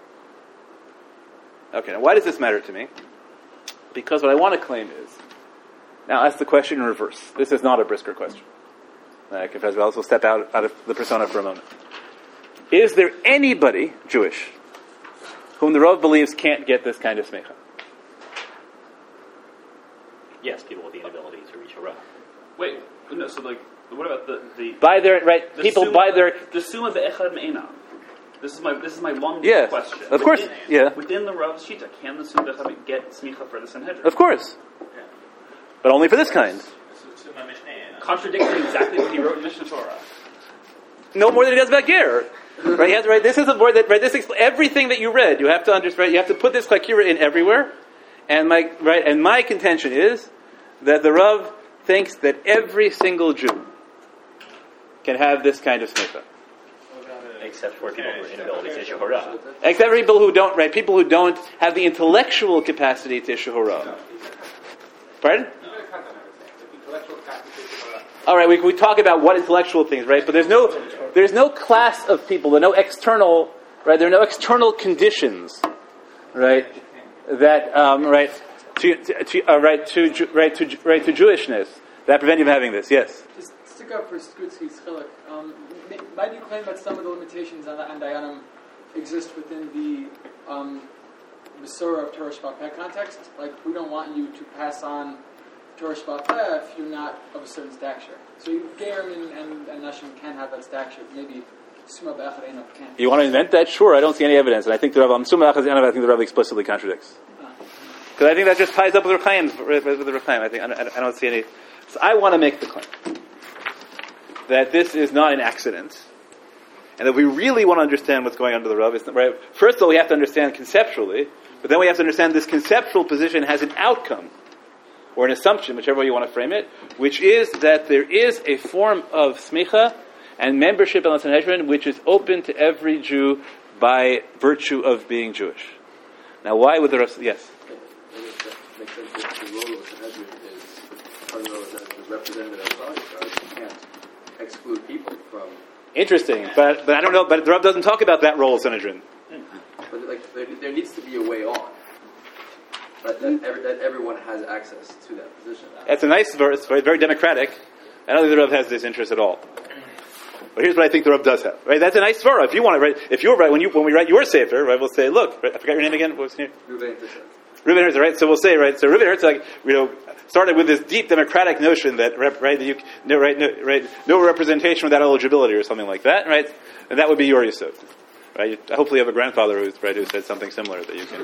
Okay, now why does this matter to me? Because what I want to claim is, now ask the question in reverse. This is not a Brisker question. I confess, I'll also step out, out of the persona for a moment. Is there anybody Jewish whom the Rav believes can't get this kind of smicha? Yes, people with the inability to reach a Rav. Wait, no. So like, what about the the by their right the people summa, by their the summa be'echad me'ena? This is my this is my one yes, question. Of course, within, yeah. Within the Rav's shita, can the summa be'echad get smicha for the Sanhedrin? Of course, yeah. But only for this kind. Contradicting exactly what he wrote in Mishnah Torah. No more than he does about Ger. Right? He has, right? This is a word that right. This expl- everything that you read, you have to understand. You have to put this klakira in everywhere. And my right. And my contention is that the Rav thinks that every single Jew can have this kind of smicha. Except for people who are inability to issue hurrah. Except for people who don't, right? People who don't have the intellectual capacity to issue hurrah. Pardon? All right, we we talk about what intellectual things, right? But there's no there's no class of people, there are no external, right? There are no external conditions, right? That um, right to, to uh, right to right to right to Jewishness that prevent you from having this. Yes. Just stick up for Skutsky's chiluk. Um, might you claim that some of the limitations on the Dayanim exist within the um, Besorah of Torah Sheba'al Peh context? Like, we don't want you to pass on Torah Sheba'al Peh if you're not of a certain stature. So you, Gerim and, and, and Nashim can have that stature. Maybe Summa Be'echad Einav can't. You want to invent that? Sure. I don't see any evidence, and I think the Rav, um, Summa Be'echad Einav, I think the Rav explicitly contradicts. Because I think that just ties up with the Rechaim. With the Rechaim, I think I, I don't see any. So I want to make the claim that this is not an accident, and that we really want to understand what's going on to the Rav. Right? First of all, we have to understand conceptually, but then we have to understand this conceptual position has an outcome, or an assumption, whichever way you want to frame it, which is that there is a form of smicha and membership in the Sanhedrin which is open to every Jew by virtue of being Jewish. Now, why would the rest? Yes. Makes sense that the role of the Sanhedrin is part of the role as representative authority, so you can't exclude people from. Interesting, but but I don't know. But the Rav doesn't talk about that role of Sanhedrin. But like, there, there needs to be a way on. That, that, every, that everyone has access to that position. That's a nice verse, very, very democratic. I don't think the Rav has this interest at all. But here's what I think the Rav does have. Right, that's a nice svara. If you want to write, if you're right, when you when we write your sefer, right, we'll say, look, right, I forgot your name again. What was your name? Reuven Herzog. Reuven Herzog, right? So we'll say, right. So Reuven Herzog, you know, started with this deep democratic notion that, right, that you no, right, no, right, no representation without eligibility or something like that, right? And that would be your yisod, right? You, hopefully, you have a grandfather who's right who said something similar that you can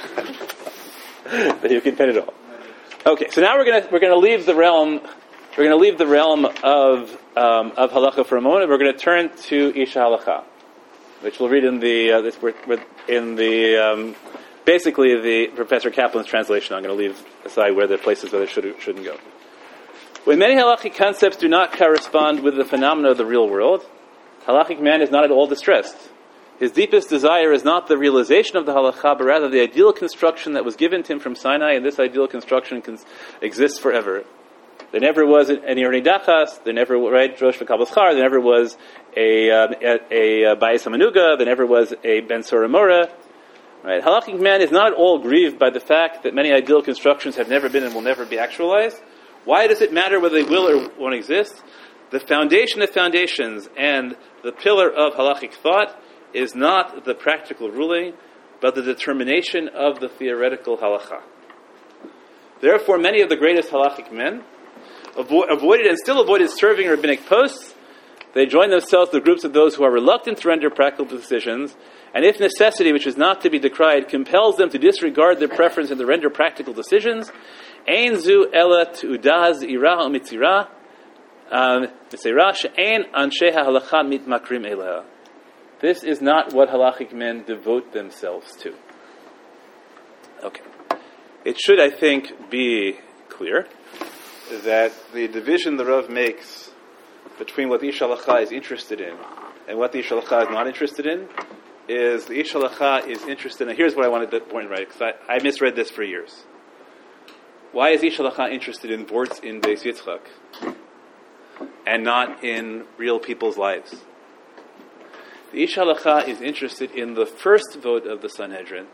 that you can pin it all. Okay, so now we're gonna we're gonna leave the realm. We're going to leave the realm of um, of halacha for a moment. We're going to turn to Isha Halacha, which we'll read in the uh, this, we're, we're in the um, basically the Professor Kaplan's translation. I'm going to leave aside where the places where they should shouldn't go. When many halachic concepts do not correspond with the phenomena of the real world, halachic man is not at all distressed. His deepest desire is not the realization of the halacha, but rather the ideal construction that was given to him from Sinai, and this ideal construction cons- exists forever. There never was an Yorni Dachas, there never, right, Rosh V'Kabel Schar, there never was a, um, a, a Bayis HaManuga, there never was a Ben Sora Mora. Right? Halachic man is not at all grieved by the fact that many ideal constructions have never been and will never be actualized, Why does it matter whether they will or won't exist? The foundation of foundations and the pillar of halachic thought is not the practical ruling, but the determination of the theoretical halacha. Therefore, many of the greatest halachic men avo- avoided and still avoided serving rabbinic posts. They joined themselves to groups of those who are reluctant to render practical decisions, and if necessity, which is not to be decried, compels them to disregard their preference and to render practical decisions, ein zu ela tu'udaz ira u'mitzira, mitzira she'ein anshe ha'halacha mitmakrim eleha. This is not what halachic men devote themselves to. Okay. It should, I think, be clear that the division the Rav makes between what the Ish Halacha is interested in and what the Ish Halacha is not interested in is the Ish Halacha is interested in, here's what I wanted to point right, because I, I misread this for years. Why is Ish Halacha interested in boards in Beis Yitzchak and not in real people's lives? The Ish Halacha is interested in the first vote of the Sanhedrin,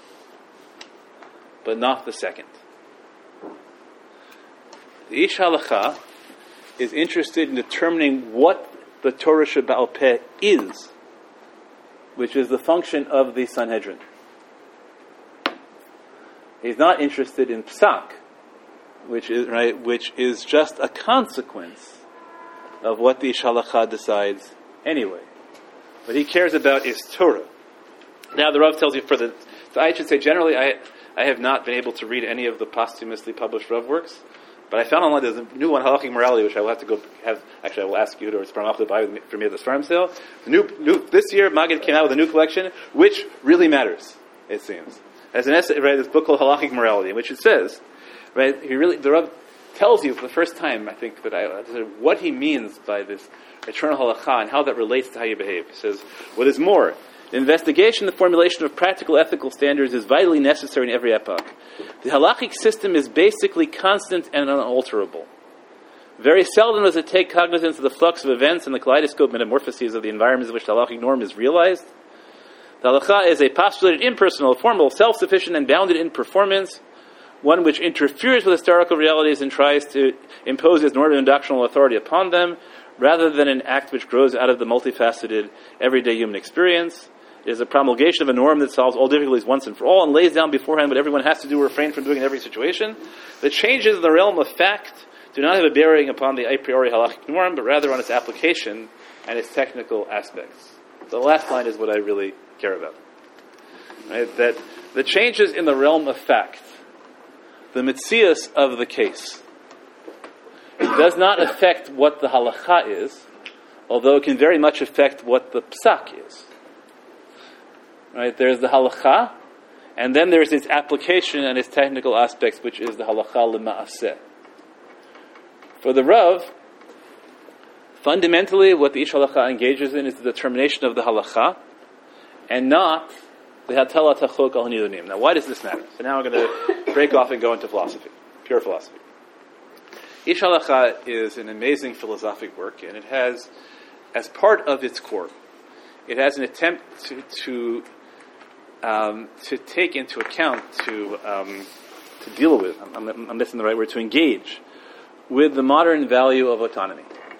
but not the second. The Ish Halacha is interested in determining what the Torah Shebaal Peh is, which is the function of the Sanhedrin. He's not interested in Psak, which is right, which is just a consequence of what the Ish Halacha decides anyway. What he cares about is Torah. Now the Rav tells you further. So I should say generally, I I have not been able to read any of the posthumously published Rav works. But I found online there's a new one, Halachic Morality, which I will have to go have. Actually, I will ask you, or it's Baram to buy for me at the farm sale. The new, new this year, Maggid came out with a new collection, which really matters. It seems as an essay, right? This book called Halachic Morality, in which it says, right? He really the Rav tells you for the first time, I think, that I what he means by this eternal halacha and how that relates to how you behave. He says, what is more, the investigation, the formulation of practical ethical standards is vitally necessary in every epoch. The halachic system is basically constant and unalterable. Very seldom does it take cognizance of the flux of events and the kaleidoscope metamorphoses of the environments in which the halachic norm is realized. The halacha is a postulated, impersonal, formal, self-sufficient, and bounded in performance, one which interferes with historical realities and tries to impose its normative and doctrinal authority upon them, rather than an act which grows out of the multifaceted, everyday human experience. It is a promulgation of a norm that solves all difficulties once and for all and lays down beforehand what everyone has to do or refrain from doing in every situation. The changes in the realm of fact do not have a bearing upon the a priori halachic norm, but rather on its application and its technical aspects. The last line is what I really care about. Right? That the changes in the realm of fact, the mitzias of the case, it does not affect what the halacha is, although it can very much affect what the psak is. Right? There's the halacha, and then there's its application and its technical aspects, which is the halacha l'ma'aseh. For the Rav, fundamentally, what the Ish Halacha engages in is the determination of the halacha, and not the hatala tachok al nidunim. Now, why does this matter? So now we're going to break off and go into philosophy, pure philosophy. Ish Halacha is an amazing philosophic work, and it has, as part of its core, it has an attempt to to, um, to take into account, to um, to deal with, I'm, I'm, I'm missing the right word, to engage with the modern value of autonomy.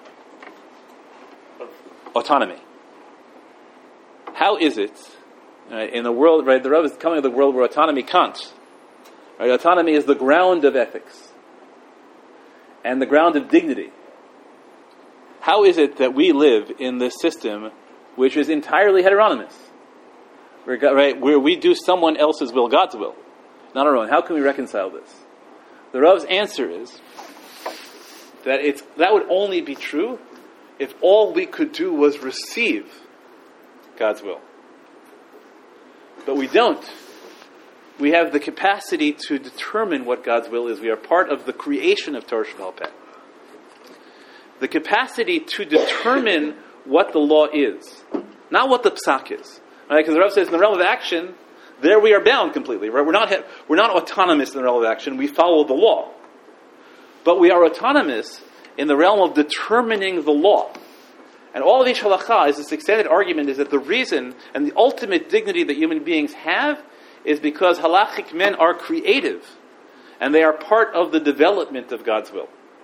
Autonomy. How is it, right, in the world, right, the Rav is coming to the world where autonomy counts. Right, autonomy is the ground of ethics and the ground of dignity. How is it that we live in this system which is entirely heteronymous? Where, right, where we do someone else's will, God's will, not our own. How can we reconcile this? The Rav's answer is that it's that would only be true if all we could do was receive God's will. But we don't. We have the capacity to determine what God's will is. We are part of the creation of Torah Shebaal Peh. The capacity to determine what the law is, not what the psak is. Right? Because the Rav says in the realm of action, there we are bound completely. Right? We're not we're not autonomous in the realm of action. We follow the law, but we are autonomous in the realm of determining the law. And all of Ish Halacha is this extended argument is that the reason and the ultimate dignity that human beings have is because halachic men are creative, and they are part of the development of God's will.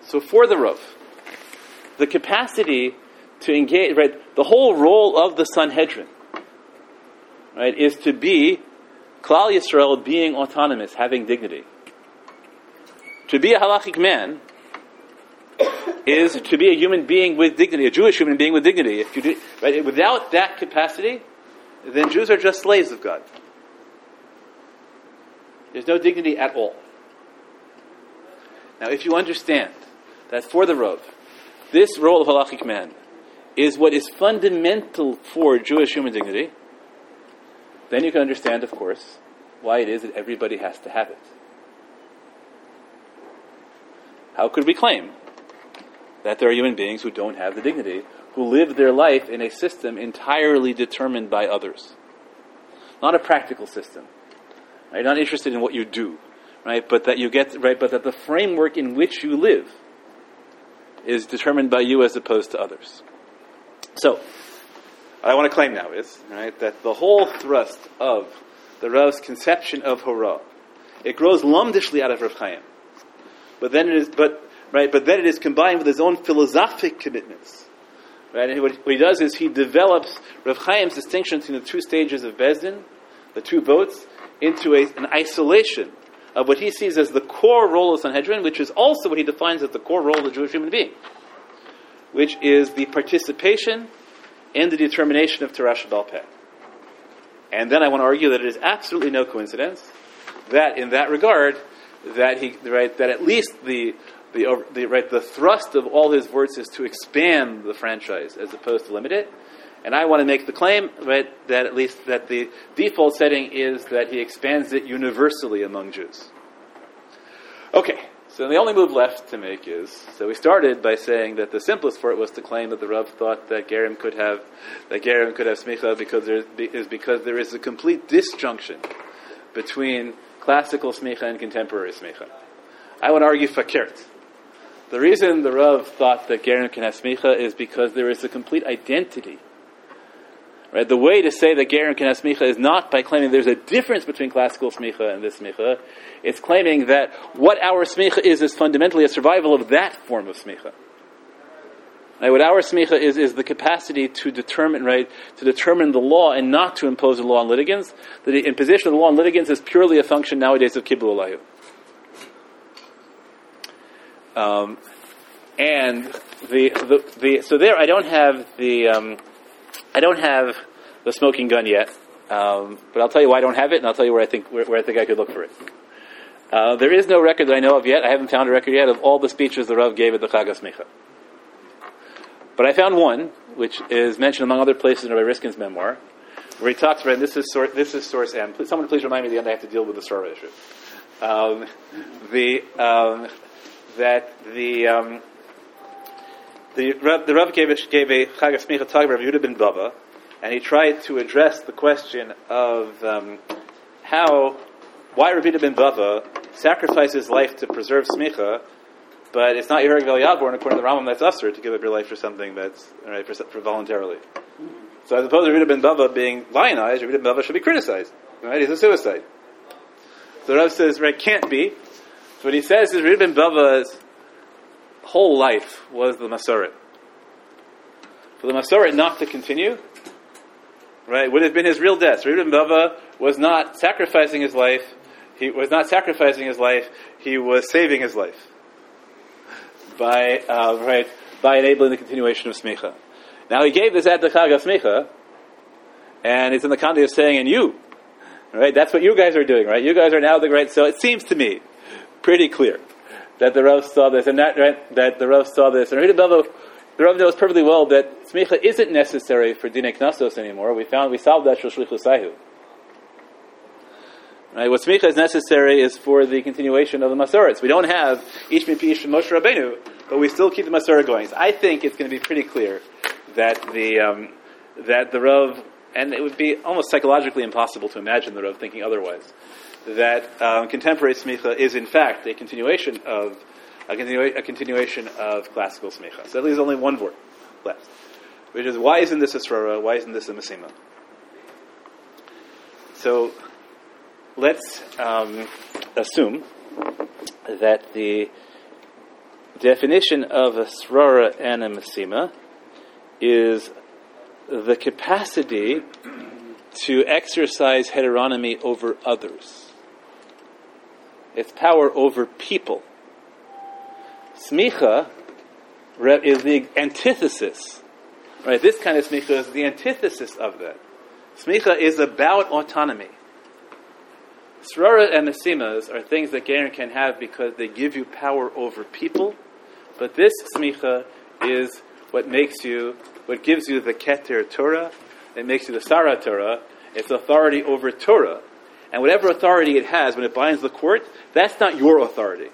So for the Rav, the capacity to engage, right, the whole role of the Sanhedrin, right, is to be Klal Yisrael being autonomous, having dignity. To be a halachic man is to be a human being with dignity, a Jewish human being with dignity. If you do, right, without that capacity, then Jews are just slaves of God. There's no dignity at all. Now, if you understand that for the Rav, this role of halachic man is what is fundamental for Jewish human dignity, then you can understand, of course, why it is that everybody has to have it. How could we claim that there are human beings who don't have the dignity, who live their life in a system entirely determined by others? Not a practical system. Right? Not interested in what you do, right? But that you get right, but that the framework in which you live is determined by you as opposed to others. So, what I want to claim now is, right, that the whole thrust of the Rav's conception of Hora, it grows lumdishly out of Rav Chaim. But then it is, but right, but then it is combined with his own philosophic commitments, right? And what, what he does is he develops Rav Chaim's distinction between the two stages of Bezdin, the two votes, into a, an isolation of what he sees as the core role of Sanhedrin, which is also what he defines as the core role of the Jewish human being, which is the participation in the determination of Torah Sheba'al Peh. And then I want to argue that it is absolutely no coincidence that, in that regard, that he right that at least the the, the right the thrust of all his words is to expand the franchise as opposed to limit it. And I want to make the claim, right, that at least that the default setting is that he expands it universally among Jews. Okay, so the only move left to make is, so we started by saying that the simplest for it was to claim that the Rav thought that Gerim could have that Gerim could have smicha because there is because there is a complete disjunction between classical smicha and contemporary smicha. I would argue fakert. The reason the Rav thought that Gerim can have smicha is because there is a complete identity. Right? The way to say that Gerim can have smicha is not by claiming there's a difference between classical smicha and this smicha. It's claiming that what our smicha is is fundamentally a survival of that form of smicha. Right? What our smicha is is the capacity to determine, right, to determine the law and not to impose a law on litigants. The imposition of the law on litigants is purely a function nowadays of kibbul alayhu. Um, and the, the the so there I don't have the. Um, I don't have the smoking gun yet, um, but I'll tell you why I don't have it, and I'll tell you where I think where, where I think I could look for it. Uh, there is no record that I know of yet. I haven't found a record yet of all the speeches the Rav gave at the Chag HaSmicha. But I found one, which is mentioned among other places in Rabbi Riskin's memoir, where he talks about, and this is source, this is source M. Please, someone please remind me at the end I have to deal with the Sorah issue. Um, the um, that the um, The Rav, the Rav gave a, gave a Chag HaSmicha talk about Yehuda ben Bava, and he tried to address the question of um, how, why Rav Yehuda ben Bava sacrificed his life to preserve smicha, but it's not Yereg Vel Yavor, and according to the Rambam, that's usher to give up your life for something that's right, for, for voluntarily. So as opposed to Rav Yehuda ben Bava being lionized, Rav Yehuda ben Bava should be criticized. Right? He's a suicide. So the Rav says, right, can't be. So what he says is Rav Yehuda ben Bava's whole life was the Masoret. For the Masoret not to continue, right, would have been his real death. Rabbi Bava was not sacrificing his life. He was not sacrificing his life. He was saving his life by uh, right by enabling the continuation of smicha. Now he gave this at the Chag HaSmicha, and it's in the context of saying, "And you, right? That's what you guys are doing, right? You guys are now the right." So it seems to me pretty clear that the Rav saw this, and that, right, that the Rav saw this. And Rabbi Bava, the Rav knows perfectly well that smicha isn't necessary for Dinei Knasos anymore. We found, we solved that shel shlichus hayhu. Right, what smicha is necessary is for the continuation of the Masorets. We don't have Ish Mipi Ish Moshe Rabbeinu, but we still keep the Masorah going. So I think it's going to be pretty clear that the um, that the Rav, and it would be almost psychologically impossible to imagine the Rav thinking otherwise, that um, contemporary smicha is in fact a continuation of a, continua- a continuation of classical smicha. So at least only one word left, which is why isn't this a srora? Why isn't this a mesima? So let's um, assume that the definition of a srara and a mesima is the capacity to exercise heteronomy over others. It's power over people. Smicha is the antithesis. Right? This kind of smicha is the antithesis of that. Smicha is about autonomy. Srara and mesimas are things that Gerin can have because they give you power over people, but this smicha is what makes you, what gives you the keter Torah, it makes you the Sarah Torah, it's authority over Torah. And whatever authority it has when it binds the court, that's not your authority.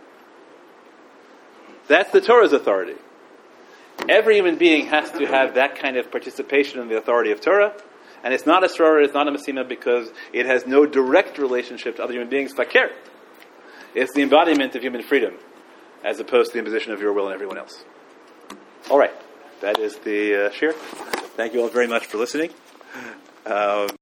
That's the Torah's authority. Every human being has to have that kind of participation in the authority of Torah, and it's not a srara, it's not a mesima because it has no direct relationship to other human beings. Fakir. It's the embodiment of human freedom, as opposed to the imposition of your will on everyone else. All right. That is the uh, shir. Thank you all very much for listening. Um,